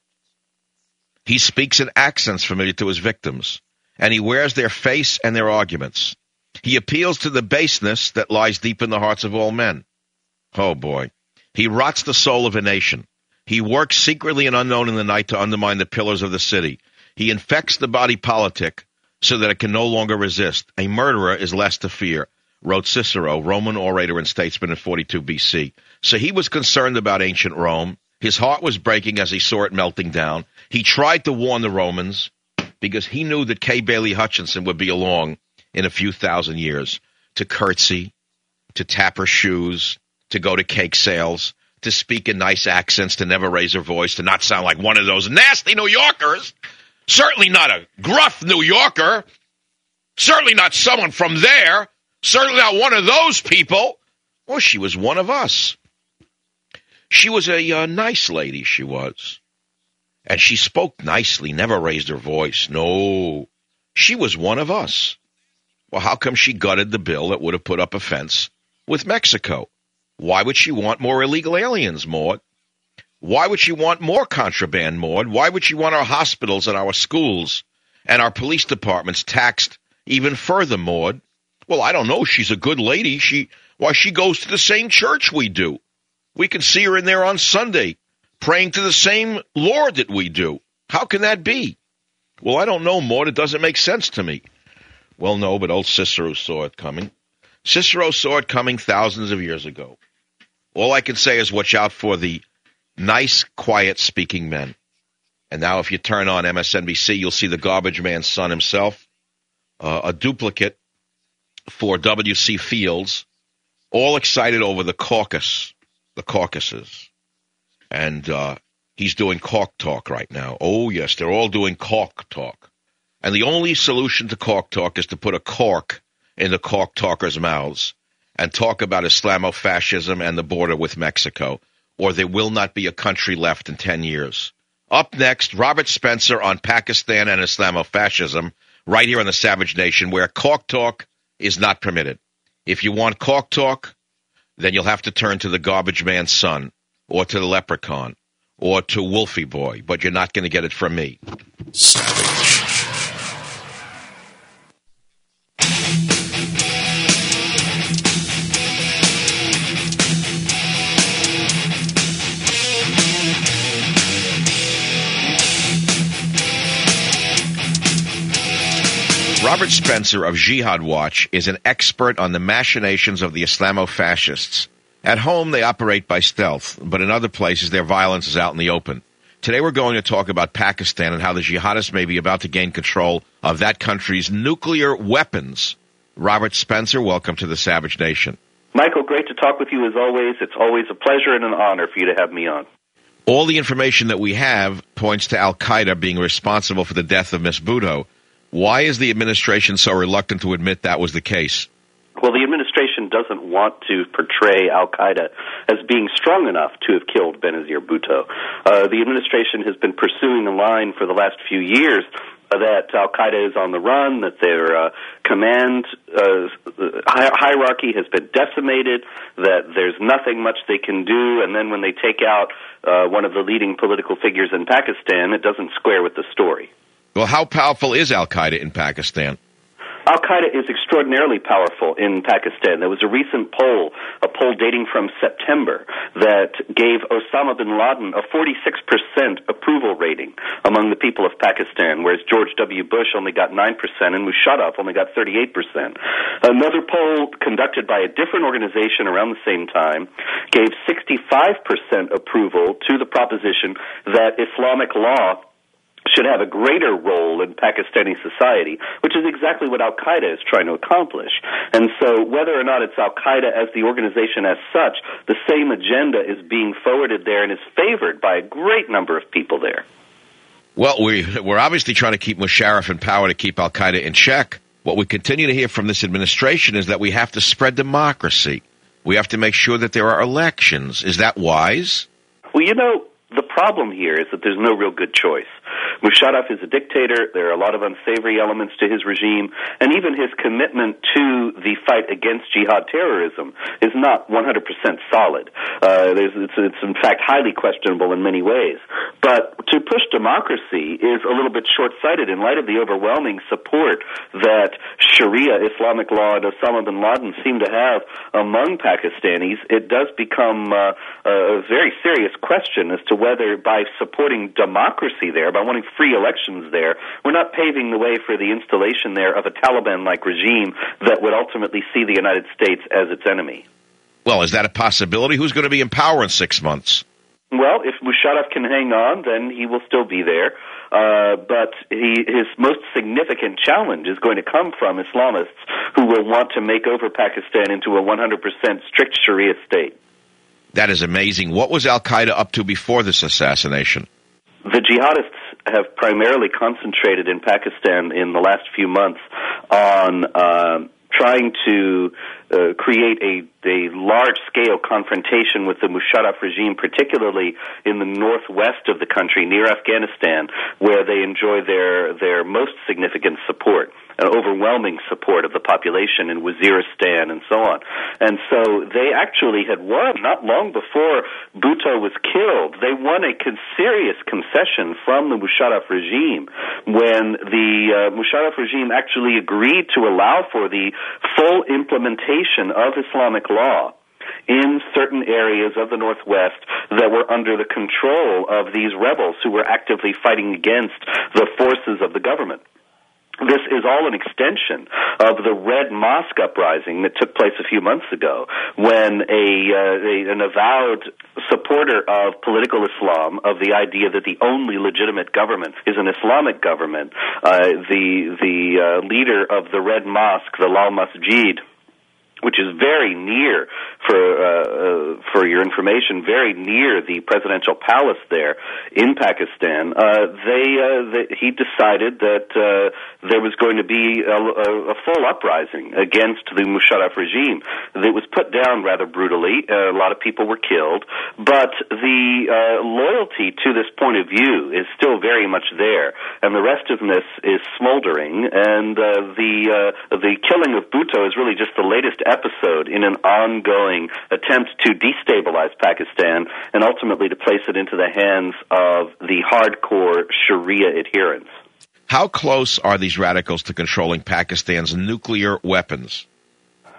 He speaks in accents familiar to his victims, and he wears their face and their arguments. He appeals to the baseness that lies deep in the hearts of all men. Oh, boy. He rots the soul of a nation. He works secretly and unknown in the night to undermine the pillars of the city. He infects the body politic so that it can no longer resist. A murderer is less to fear, wrote Cicero, Roman orator and statesman in 42 BC. So he was concerned about ancient Rome. His heart was breaking as he saw it melting down. He tried to warn the Romans because he knew that Kay Bailey Hutchinson would be along in a few thousand years to curtsy, to tap her shoes, to go to cake sales, to speak in nice accents, to never raise her voice, to not sound like one of those nasty New Yorkers. Certainly not a gruff New Yorker. Certainly not someone from there. Certainly not one of those people. Well, she was one of us. She was a nice lady, she was. And she spoke nicely, never raised her voice. No, she was one of us. Well, how come she gutted the bill that would have put up a fence with Mexico? Why would she want more illegal aliens, Maud? Why would she want more contraband, Maud? Why would she want our hospitals and our schools and our police departments taxed even further, Maud? Well, I don't know. She's a good lady. She goes to the same church we do. We can see her in there on Sunday praying to the same Lord that we do. How can that be? Well, I don't know, Maud. It doesn't make sense to me. Well, no, but old Cicero saw it coming. Cicero saw it coming thousands of years ago. All I can say is watch out for the nice, quiet-speaking men. And now if you turn on MSNBC, you'll see the garbage man's son himself, a duplicate for W.C. Fields, all excited over the caucuses. And he's doing Cork Talk right now. Oh, yes, they're all doing Cork Talk. And the only solution to Cork Talk is to put a cork in the Cork Talkers' mouths and talk about Islamofascism and the border with Mexico, or there will not be a country left in 10 years. Up next, Robert Spencer on Pakistan and Islamofascism, right here on the Savage Nation, where Cork Talk is not permitted. If you want Cork Talk, then you'll have to turn to the garbage man's son, or to the leprechaun, or to Wolfie Boy, but you're not going to get it from me. Savage. Robert Spencer of Jihad Watch is an expert on the machinations of the Islamofascists At home, they operate by stealth, but in other places, their violence is out in the open. Today, we're going to talk about Pakistan and how the jihadists may be about to gain control of that country's nuclear weapons. Robert Spencer, welcome to the Savage Nation. Michael, great to talk with you as always. It's always a pleasure and an honor for you to have me on. All the information that we have points to al-Qaeda being responsible for the death of Miss Bhutto. Why is the administration so reluctant to admit that was the case? Well, the administration doesn't want to portray al-Qaeda as being strong enough to have killed Benazir Bhutto. The administration has been pursuing a line for the last few years that al-Qaeda is on the run, that their command hierarchy has been decimated, that there's nothing much they can do, and then when they take out one of the leading political figures in Pakistan, it doesn't square with the story. Well, how powerful is al-Qaeda in Pakistan? Al-Qaeda is extraordinarily powerful in Pakistan. There was a recent poll, a poll dating from September, that gave Osama bin Laden a 46% approval rating among the people of Pakistan, whereas George W. Bush only got 9% and Musharraf only got 38%. Another poll conducted by a different organization around the same time gave 65% approval to the proposition that Islamic law should have a greater role in Pakistani society, which is exactly what al-Qaeda is trying to accomplish. And so whether or not it's al-Qaeda as the organization as such, the same agenda is being forwarded there and is favored by a great number of people there. Well, we're obviously trying to keep Musharraf in power to keep al-Qaeda in check. What we continue to hear from this administration is that we have to spread democracy. We have to make sure that there are elections. Is that wise? Well, you know, the problem here is that there's no real good choice. Musharraf is a dictator. There are a lot of unsavory elements to his regime, and even his commitment to the fight against jihad terrorism is not 100% solid. It's in fact highly questionable in many ways. But to push democracy is a little bit short-sighted in light of the overwhelming support that Sharia, Islamic law, and Osama bin Laden seem to have among Pakistanis. It does become a very serious question as to whether by supporting democracy there, by wanting free elections there, we're not paving the way for the installation there of a Taliban-like regime that would ultimately see the United States as its enemy. Well, is that a possibility? Who's going to be in power in 6 months? Well, if Musharraf can hang on, then he will still be there. But his most significant challenge is going to come from Islamists who will want to make over Pakistan into a 100% strict Sharia state. That is amazing. What was al-Qaeda up to before this assassination? The jihadists have primarily concentrated in Pakistan in the last few months on trying to create a large-scale confrontation with the Musharraf regime, particularly in the northwest of the country, near Afghanistan, where they enjoy their most significant support, an overwhelming support of the population in Waziristan and so on. And so they actually had won, not long before Bhutto was killed, they won a serious concession from the Musharraf regime when the Musharraf regime actually agreed to allow for the full implementation of Islamic law in certain areas of the Northwest that were under the control of these rebels who were actively fighting against the forces of the government. This is all an extension of the Red Mosque uprising that took place a few months ago when an avowed supporter of political Islam, of the idea that the only legitimate government is an Islamic government, the leader of the Red Mosque, the Lal Masjid, which is very near, for your information, very near the presidential palace there in Pakistan. He decided that there was going to be a full uprising against the Musharraf regime. It was put down rather brutally. A lot of people were killed, but the loyalty to this point of view is still very much there, and the restiveness is smoldering. And the killing of Bhutto is really just the latest episode in an ongoing attempt to destabilize Pakistan and ultimately to place it into the hands of the hardcore Sharia adherents. How close are these radicals to controlling Pakistan's nuclear weapons?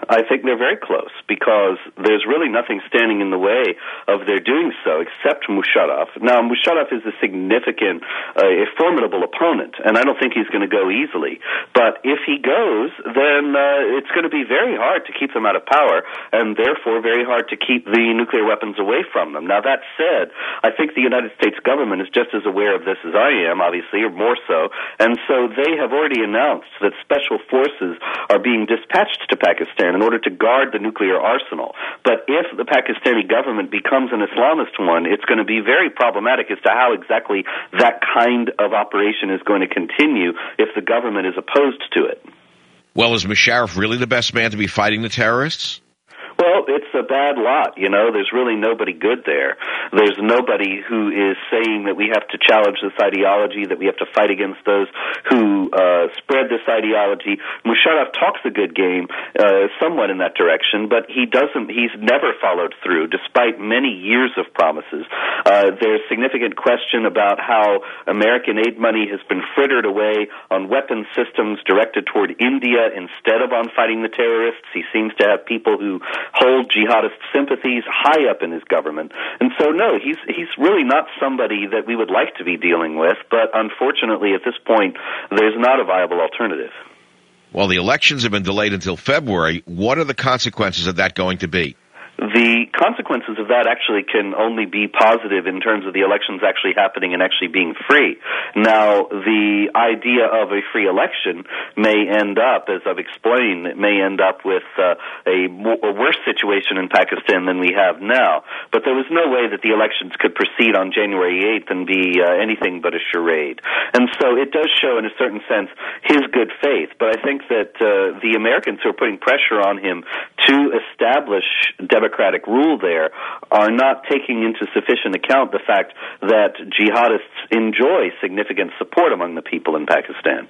I think they're very close because there's really nothing standing in the way of their doing so except Musharraf. Now, Musharraf is a significant, a formidable opponent, and I don't think he's going to go easily. But if he goes, then it's going to be very hard to keep them out of power, and therefore very hard to keep the nuclear weapons away from them. Now, that said, I think the United States government is just as aware of this as I am, obviously, or more so, and so they have already announced that special forces are being dispatched to Pakistan in order to guard the nuclear arsenal. But if the Pakistani government becomes an Islamist one, it's going to be very problematic as to how exactly that kind of operation is going to continue if the government is opposed to it. Well, is Musharraf really the best man to be fighting the terrorists? Well, it's a bad lot, you know. There's really nobody good there. There's nobody who is saying that we have to challenge this ideology, that we have to fight against those who spread this ideology. Musharraf talks a good game, somewhat in that direction, but he's never followed through, despite many years of promises. There's significant question about how American aid money has been frittered away on weapons systems directed toward India instead of on fighting the terrorists. He seems to have people who hold jihadist sympathies high up in his government. And so, no, he's really not somebody that we would like to be dealing with, but unfortunately at this point, there's not a viable alternative. Well, the elections have been delayed until February. What are the consequences of that going to be? The consequences of that actually can only be positive in terms of the elections actually happening and actually being free. Now, the idea of a free election may end up, as I've explained, it may end up with a worse situation in Pakistan than we have now. But there was no way that the elections could proceed on January 8th and be anything but a charade. And so it does show, in a certain sense, his good faith. But I think that the Americans who are putting pressure on him to establish democratic rule there are not taking into sufficient account the fact that jihadists enjoy significant support among the people in Pakistan.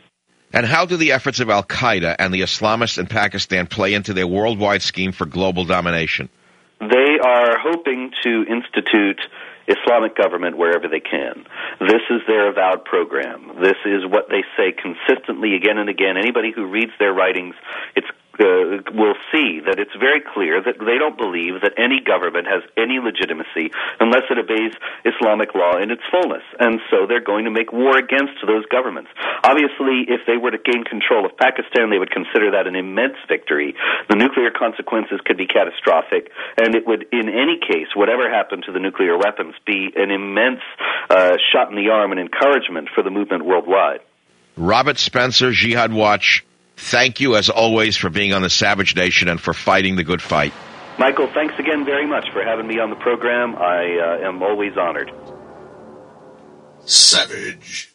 And how do the efforts of al-Qaeda and the Islamists in Pakistan play into their worldwide scheme for global domination? They are hoping to institute Islamic government wherever they can. This is their avowed program. This is what they say consistently again and again. Anybody who reads their writings, will see that it's very clear that they don't believe that any government has any legitimacy unless it obeys Islamic law in its fullness. And so they're going to make war against those governments. Obviously, if they were to gain control of Pakistan, they would consider that an immense victory. The nuclear consequences could be catastrophic, and it would, in any case, whatever happened to the nuclear weapons, be an immense shot in the arm and encouragement for the movement worldwide. Robert Spencer, Jihad Watch, thank you, as always, for being on the Savage Nation and for fighting the good fight. Michael, thanks again very much for having me on the program. I am always honored. Savage.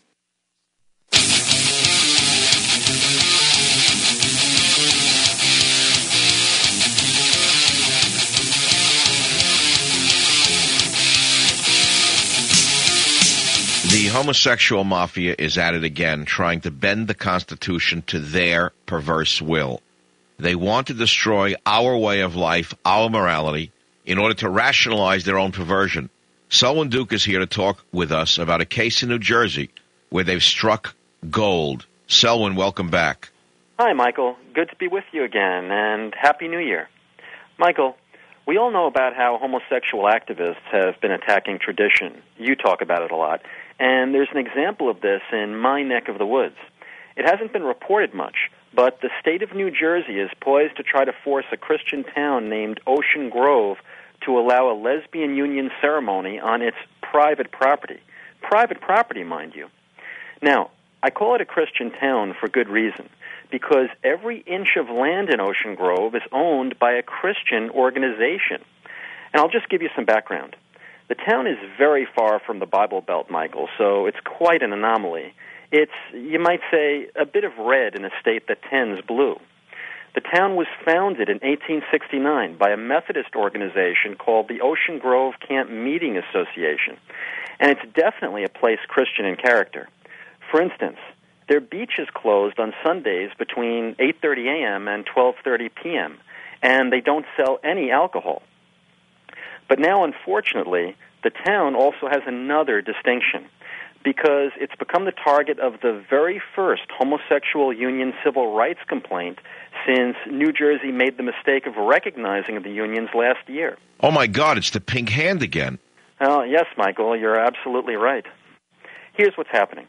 The homosexual mafia is at it again, trying to bend the Constitution to their perverse will. They want to destroy our way of life, our morality, in order to rationalize their own perversion. Selwyn Duke is here to talk with us about a case in New Jersey where they've struck gold. Selwyn, welcome back. Hi, Michael. Good to be with you again, and Happy New Year. Michael, we all know about how homosexual activists have been attacking tradition. You talk about it a lot. And there's an example of this in my neck of the woods. It hasn't been reported much, but the state of New Jersey is poised to try to force a Christian town named Ocean Grove to allow a lesbian union ceremony on its private property. Private property, mind you. Now, I call it a Christian town for good reason, because every inch of land in Ocean Grove is owned by a Christian organization. And I'll just give you some background. The town is very far from the Bible Belt, Michael, so it's quite an anomaly. It's, you might say, a bit of red in a state that tends blue. The town was founded in 1869 by a Methodist organization called the Ocean Grove Camp Meeting Association, and it's definitely a place Christian in character. For instance, their beach is closed on Sundays between 8:30 a.m. and 12:30 p.m., and they don't sell any alcohol. But now, unfortunately, the town also has another distinction. because it's become the target of the very first homosexual union civil rights complaint since New Jersey made the mistake of recognizing the unions last year. Oh, my God, it's the pink hand again. Well, yes, Michael, you're absolutely right. Here's what's happening.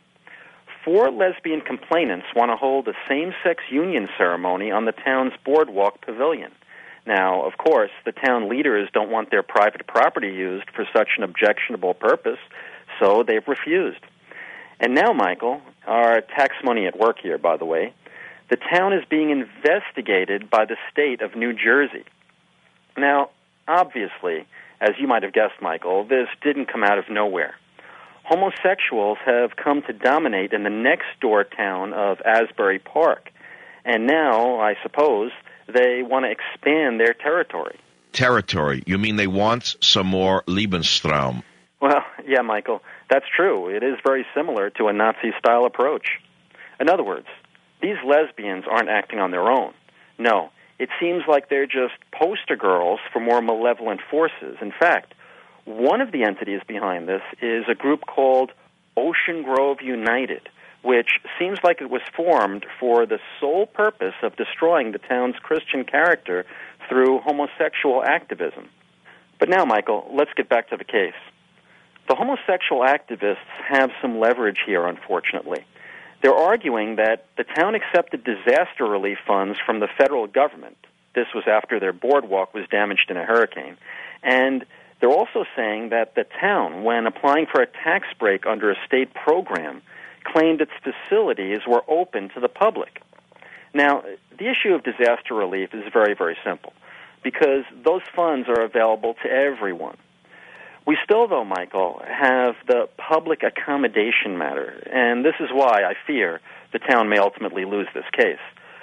4 lesbian complainants want to hold a same-sex union ceremony on the town's boardwalk pavilion. Now, of course, the town leaders don't want their private property used for such an objectionable purpose, so they've refused. And now, Michael, our tax money at work here, by the way, the town is being investigated by the state of New Jersey. Now, obviously, as you might have guessed, Michael, this didn't come out of nowhere. Homosexuals have come to dominate in the next-door town of Asbury Park, and now, I suppose, they want to expand their territory. Territory? You mean they want some more Lebensraum? Well, yeah, Michael, that's true. It is very similar to a Nazi-style approach. In other words, these lesbians aren't acting on their own. No, it seems like they're just poster girls for more malevolent forces. In fact, one of the entities behind this is a group called Ocean Grove United, which seems like it was formed for the sole purpose of destroying the town's Christian character through homosexual activism. But now, Michael, let's get back to the case. The homosexual activists have some leverage here, unfortunately. They're arguing that the town accepted disaster relief funds from the federal government. This was after their boardwalk was damaged in a hurricane. And they're also saying that the town, when applying for a tax break under a state program, claimed its facilities were open to the public. Now, the issue of disaster relief is very, very simple, because those funds are available to everyone. We still, though, Michael, have the public accommodation matter, and this is why I fear the town may ultimately lose this case.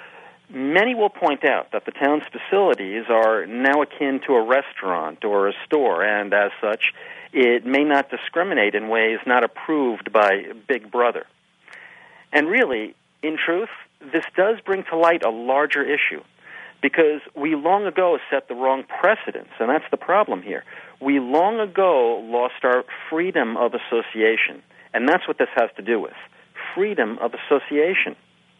Many will point out that the town's facilities are now akin to a restaurant or a store, and as such, it may not discriminate in ways not approved by Big Brother. And really, in truth, this does bring to light a larger issue, because we long ago set the wrong precedents, and that's the problem here. We long ago lost our freedom of association, and that's what this has to do with, freedom of association.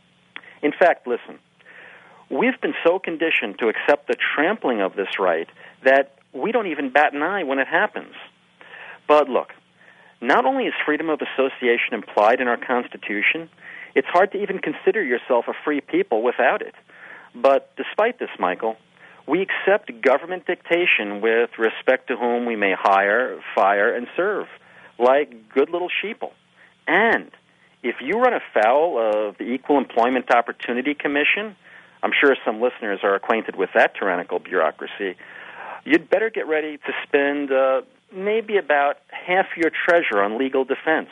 In fact, listen, we've been so conditioned to accept the trampling of this right that we don't even bat an eye when it happens. But look, not only is freedom of association implied in our Constitution, it's hard to even consider yourself a free people without it. But despite this, Michael, we accept government dictation with respect to whom we may hire, fire, and serve, like good little sheeple. And if you run afoul of the Equal Employment Opportunity Commission, I'm sure some listeners are acquainted with that tyrannical bureaucracy, you'd better get ready to spend maybe about half your treasure on legal defense.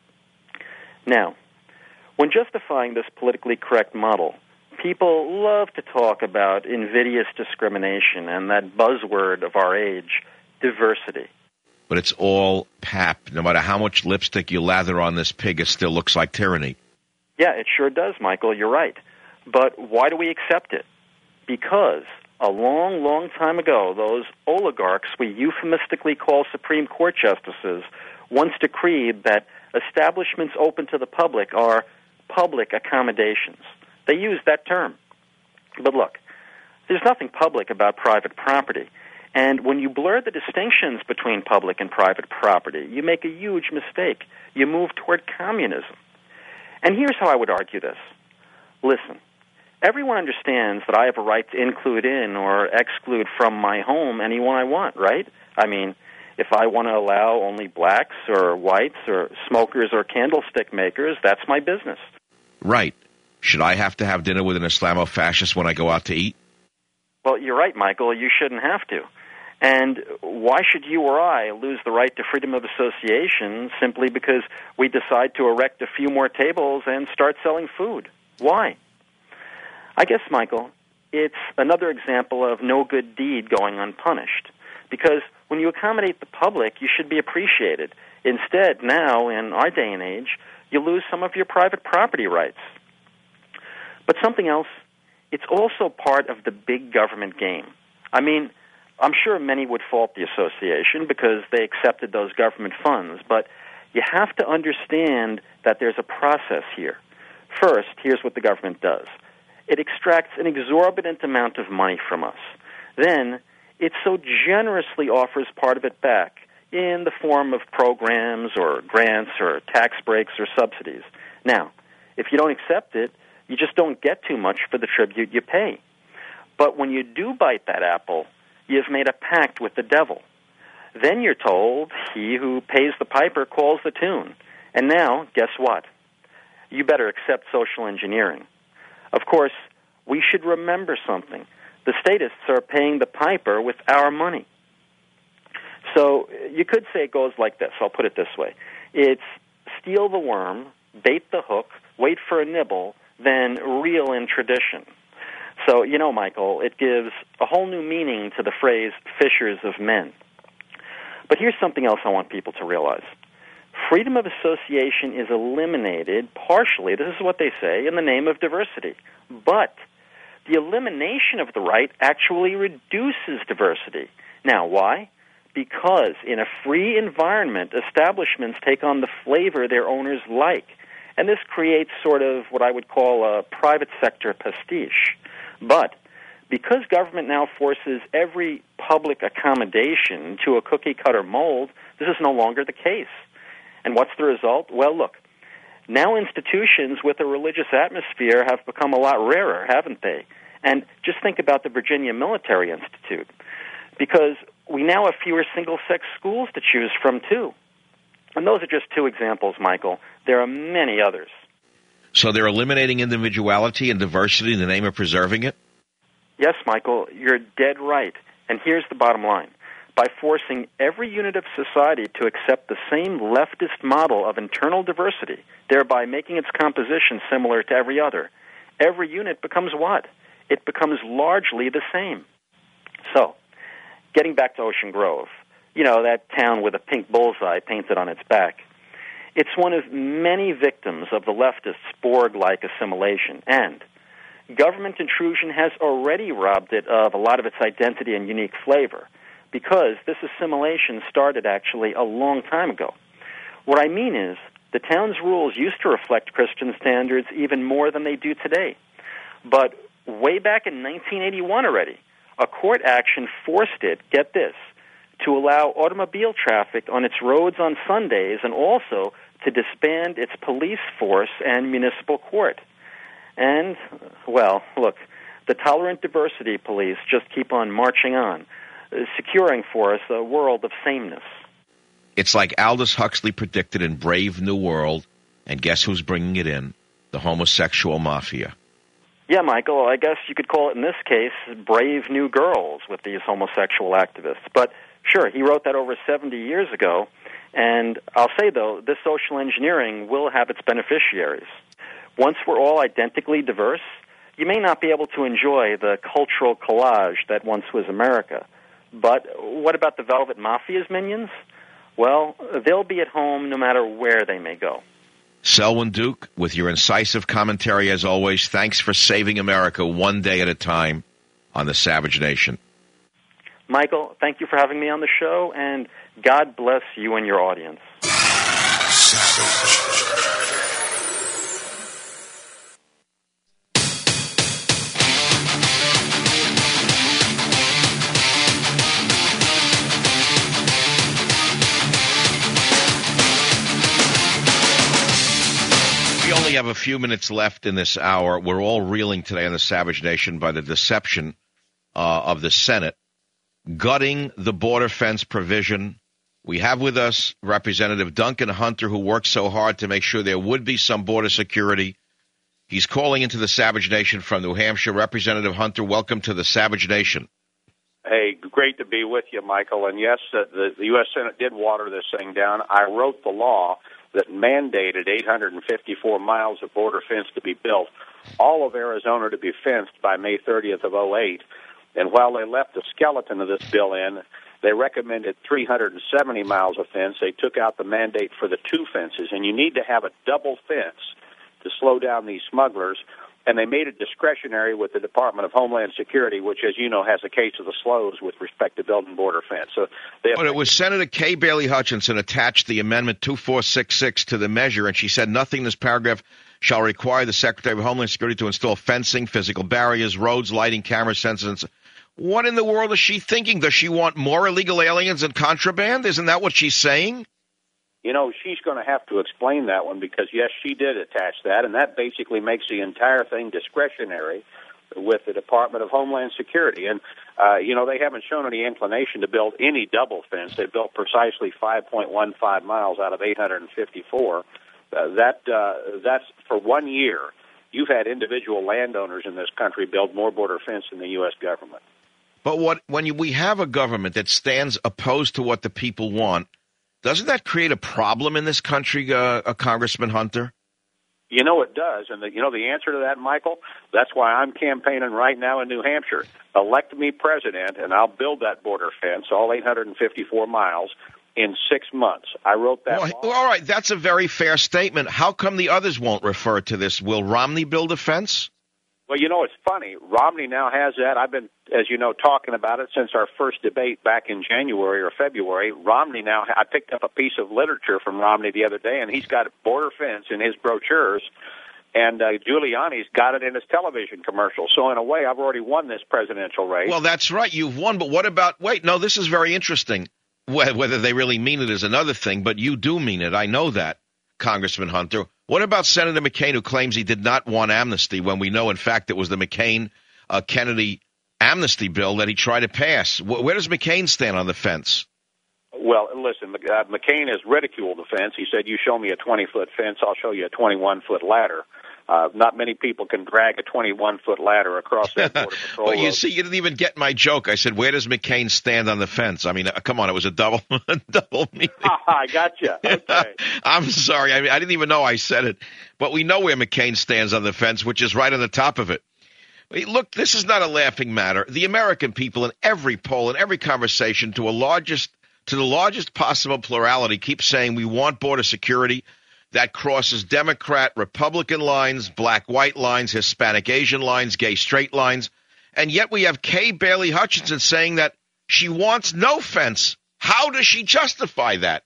Now, when justifying this politically correct model, people love to talk about invidious discrimination and that buzzword of our age, diversity. But it's all pap. No matter how much lipstick you lather on this pig, it still looks like tyranny. Yeah, it sure does, Michael. You're right. But why do we accept it? Because a long, long time ago, those oligarchs we euphemistically call Supreme Court justices once decreed that establishments open to the public are public accommodations. They use that term. But look, there's nothing public about private property. And when you blur the distinctions between public and private property, you make a huge mistake. You move toward communism. And here's how I would argue this. Listen, everyone understands that I have a right to include in or exclude from my home anyone I want, right? I mean, if I want to allow only blacks or whites or smokers or candlestick makers, that's my business. Right. Should I have to have dinner with an Islamo-fascist when I go out to eat? Well, you're right, Michael. You shouldn't have to. And why should you or I lose the right to freedom of association simply because we decide to erect a few more tables and start selling food? Why? I guess, Michael, it's another example of no good deed going unpunished. Because when you accommodate the public, you should be appreciated. Instead, now, in our day and age, you lose some of your private property rights. But something else, it's also part of the big government game. I mean, I'm sure many would fault the association because they accepted those government funds, but you have to understand that there's a process here. First, here's what the government does. It extracts an exorbitant amount of money from us. Then, it so generously offers part of it back in the form of programs or grants or tax breaks or subsidies. Now, if you don't accept it, you just don't get too much for the tribute you pay. But when you do bite that apple, you've made a pact with the devil. Then you're told, he who pays the piper calls the tune. And now, guess what? You better accept social engineering. Of course, we should remember something. The statists are paying the piper with our money. So you could say it goes like this. I'll put it this way. It's steal the worm, bait the hook, wait for a nibble, then reel in tradition. So, you know, Michael, it gives a whole new meaning to the phrase fishers of men. But here's something else I want people to realize. Freedom of association is eliminated partially, this is what they say, in the name of diversity. But the elimination of the right actually reduces diversity. Now, why? Because in a free environment, establishments take on the flavor their owners like. And this creates sort of what I would call a private sector pastiche. But because government now forces every public accommodation to a cookie-cutter mold, this is no longer the case. And what's the result? Well, look, now institutions with a religious atmosphere have become a lot rarer, haven't they? And just think about the Virginia Military Institute, because we now have fewer single-sex schools to choose from, too. And those are just two examples, Michael. There are many others. So they're eliminating individuality and diversity in the name of preserving it? Yes, Michael, you're dead right. And here's the bottom line. By forcing every unit of society to accept the same leftist model of internal diversity, thereby making its composition similar to every other, every unit becomes what? It becomes largely the same. So, getting back to Ocean Grove, you know, that town with a pink bullseye painted on its back, it's one of many victims of the leftist Borg-like assimilation, and government intrusion has already robbed it of a lot of its identity and unique flavor, because this assimilation started actually a long time ago. What I mean is, the town's rules used to reflect Christian standards even more than they do today. But way back in 1981 already, a court action forced it, get this, to allow automobile traffic on its roads on Sundays and also to disband its police force and municipal court. And, well, look, the tolerant diversity police just keep on marching on, securing for us a world of sameness. It's like Aldous Huxley predicted in Brave New World, and guess who's bringing it in? The homosexual mafia. Yeah, Michael, I guess you could call it in this case Brave New Girls with these homosexual activists. But sure, he wrote that over 70 years ago, and I'll say, though, this social engineering will have its beneficiaries. Once we're all identically diverse, you may not be able to enjoy the cultural collage that once was America. But what about the Velvet Mafia's minions? Well, they'll be at home no matter where they may go. Selwyn Duke, with your incisive commentary as always, thanks for saving America one day at a time on the Savage Nation. Michael, thank you for having me on the show, and God bless you and your audience. Savage. We have a few minutes left in this hour. We're all reeling today on the Savage Nation by the deception of the Senate gutting the border fence provision. We have with us Representative Duncan Hunter, who worked so hard to make sure there would be some border security. He's calling into the Savage Nation from New Hampshire. Representative Hunter, welcome to the Savage Nation. Hey, great to be with you, Michael. And yes, the U.S. Senate did water this thing down. I wrote the law that mandated 854 miles of border fence to be built, all of Arizona to be fenced by May 30th of 2008. And while they left the skeleton of this bill in, they recommended 370 miles of fence. They took out the mandate for the two fences, and you need to have a double fence to slow down these smugglers. and they made it discretionary with the Department of Homeland Security, which, as you know, has a case of the slows with respect to building border fence. So but it was Senator Kay Bailey Hutchinson attached the Amendment 2466 to the measure, and she said nothing in this paragraph shall require the Secretary of Homeland Security to install fencing, physical barriers, roads, lighting, camera sensors. What in the world is she thinking? Does she want more illegal aliens and contraband? Isn't that what she's saying? You know, she's going to have to explain that one because, yes, she did attach that, and that basically makes the entire thing discretionary with the Department of Homeland Security. And, they haven't shown any inclination to build any double fence. They built precisely 5.15 miles out of 854. That's for 1 year. You've had individual landowners in this country build more border fence than the U.S. government. But when we have a government that stands opposed to what the people want, doesn't that create a problem in this country, Congressman Hunter? You know it does, and the answer to that, Michael, that's why I'm campaigning right now in New Hampshire. Elect me president, and I'll build that border fence, all 854 miles, in 6 months. I wrote that. Well, all right, that's a very fair statement. How come the others won't refer to this? Will Romney build a fence? Well, it's funny. Romney now has that. I've been, as you know, talking about it since our first debate back in January or February. Romney now, I picked up a piece of literature from Romney the other day, and he's got a border fence in his brochures, and Giuliani's got it in his television commercial. So in a way, I've already won this presidential race. Well, that's right. You've won, but what about, this is very interesting. Whether they really mean it is another thing, but you do mean it. I know that, Congressman Hunter. What about Senator McCain, who claims he did not want amnesty when we know, in fact, it was the McCain-Kennedy amnesty bill that he tried to pass? Where does McCain stand on the fence? Well, listen, McCain has ridiculed the fence. He said, you show me a 20-foot fence, I'll show you a 21-foot ladder. Not many people can drag a 21-foot ladder across that Border Patrol Well, you road. see, you didn't even get my joke. I said, where does McCain stand on the fence? I mean, come on, it was a double meaning. I got you. Okay. I'm sorry. I didn't even know I said it. But we know where McCain stands on the fence, which is right on the top of it. Look, this is not a laughing matter. The American people in every poll, in every conversation, to the largest possible plurality, keep saying we want border security that crosses Democrat, Republican lines, black-white lines, Hispanic, Asian lines, gay, straight lines. And yet we have Kay Bailey Hutchinson saying that she wants no fence. How does she justify that?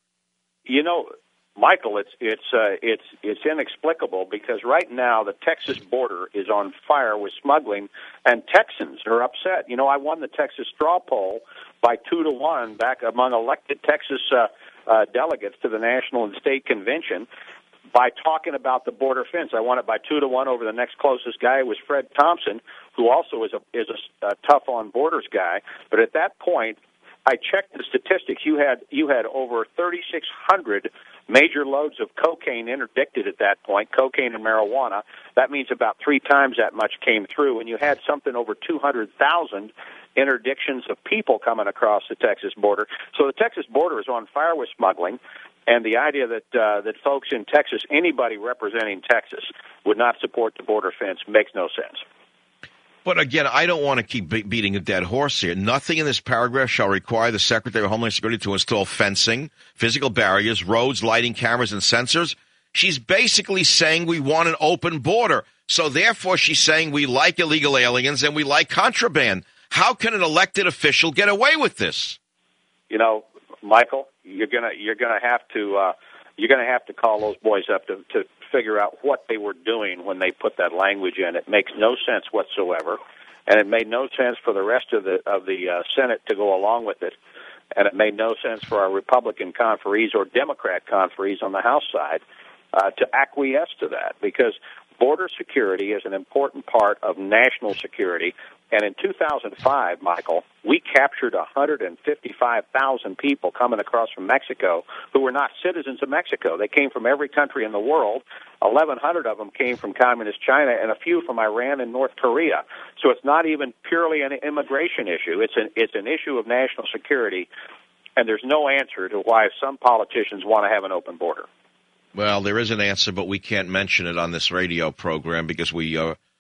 Michael, it's inexplicable because right now the Texas border is on fire with smuggling, and Texans are upset. I won the Texas straw poll by 2-1 back among elected Texas delegates to the national and state convention by talking about the border fence. I won it by 2-1 over the next closest guy, was Fred Thompson, who also is a tough on borders guy. But at that point, I checked the statistics. You had over 3,600 major loads of cocaine interdicted at that point, cocaine and marijuana. That means about 3 times that much came through, and you had something over 200,000 interdictions of people coming across the Texas border. So the Texas border is on fire with smuggling, and the idea that folks in Texas, anybody representing Texas, would not support the border fence makes no sense. But again, I don't want to keep beating a dead horse here. Nothing in this paragraph shall require the Secretary of Homeland Security to install fencing, physical barriers, roads, lighting, cameras, and sensors. She's basically saying we want an open border. So therefore, she's saying we like illegal aliens and we like contraband. How can an elected official get away with this? Michael, you're gonna have to call those boys up to figure out what they were doing when they put that language in. It makes no sense whatsoever, and it made no sense for the rest of the Senate to go along with it, and it made no sense for our Republican conferees or Democrat conferees on the House side to acquiesce to that, because border security is an important part of national security. And in 2005, Michael, we captured 155,000 people coming across from Mexico who were not citizens of Mexico. They came from every country in the world. 1,100 of them came from communist China and a few from Iran and North Korea. So it's not even purely an immigration issue. It's an issue of national security, and there's no answer to why some politicians want to have an open border. Well, there is an answer, but we can't mention it on this radio program because we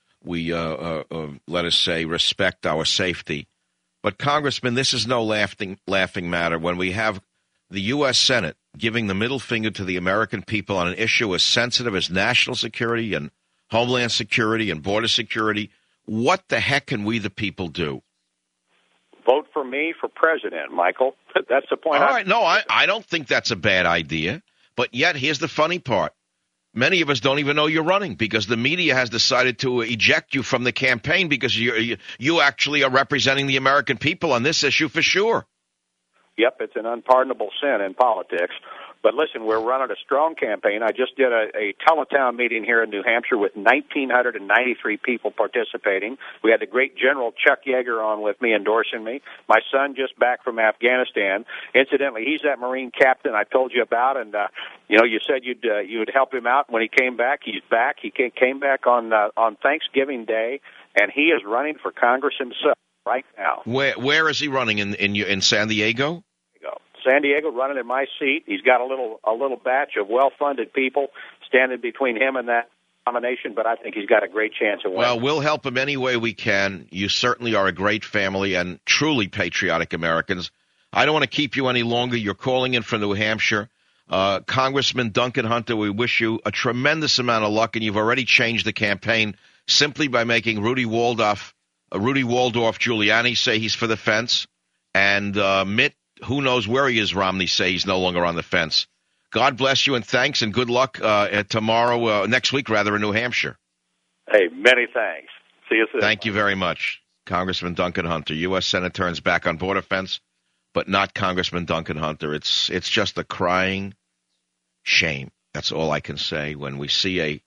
let us say, respect our safety. But, Congressman, this is no laughing matter when we have the U.S. Senate giving the middle finger to the American people on an issue as sensitive as national security and Homeland Security and Border Security. What the heck can we, the people, do? Vote for me for president, Michael. That's the point. All right. No, I don't think that's a bad idea. But yet, here's the funny part. Many of us don't even know you're running because the media has decided to eject you from the campaign because you actually are representing the American people on this issue for sure. Yep, it's an unpardonable sin in politics. But listen, we're running a strong campaign. I just did a teletown meeting here in New Hampshire with 1,993 people participating. We had the great General Chuck Yeager on with me, endorsing me. My son just back from Afghanistan. Incidentally, he's that Marine captain I told you about, and you said you would help him out when he came back. He's back. He came back on Thanksgiving Day, and he is running for Congress himself right now. Where is he running in San Diego? San Diego, running in my seat. He's got a little batch of well-funded people standing between him and that nomination, but I think he's got a great chance of winning. Well, we'll help him any way we can. You certainly are a great family and truly patriotic Americans. I don't want to keep you any longer. You're calling in from New Hampshire. Congressman Duncan Hunter, we wish you a tremendous amount of luck, and you've already changed the campaign simply by making Rudy Waldorf Giuliani say he's for the fence, and Mitt, who knows where he is, Romney, say he's no longer on the fence. God bless you, and thanks, and good luck next week, in New Hampshire. Hey, many thanks. See you soon. Thank you very much. Congressman Duncan Hunter, U.S. Senate turns back on border fence, but not Congressman Duncan Hunter. It's just a crying shame. That's all I can say when we see a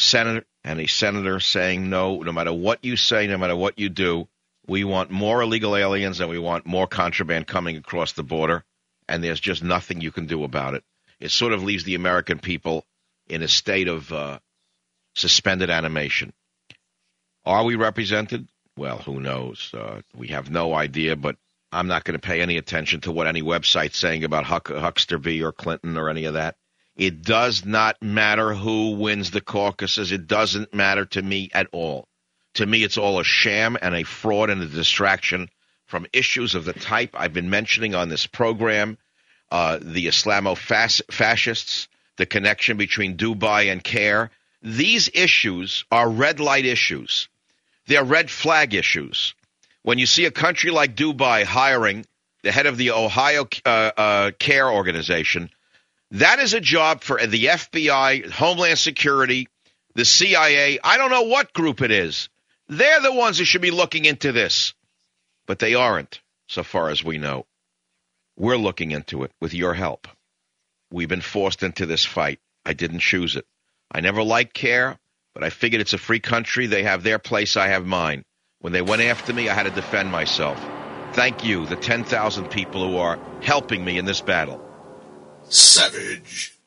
senator saying no matter what you say, no matter what you do. We want more illegal aliens and we want more contraband coming across the border, and there's just nothing you can do about it. It sort of leaves the American people in a state of suspended animation. Are we represented? Well, who knows? We have no idea, but I'm not going to pay any attention to what any website's saying about Huckster V or Clinton or any of that. It does not matter who wins the caucuses. It doesn't matter to me at all. To me, it's all a sham and a fraud and a distraction from issues of the type I've been mentioning on this program, the Islamo-fascists, the connection between Dubai and CARE. These issues are red light issues. They're red flag issues. When you see a country like Dubai hiring the head of the Ohio CARE organization, that is a job for the FBI, Homeland Security, the CIA. I don't know what group it is. They're the ones who should be looking into this. But they aren't, so far as we know. We're looking into it with your help. We've been forced into this fight. I didn't choose it. I never liked CARE, but I figured it's a free country. They have their place. I have mine. When they went after me, I had to defend myself. Thank you, the 10,000 people who are helping me in this battle. Savage.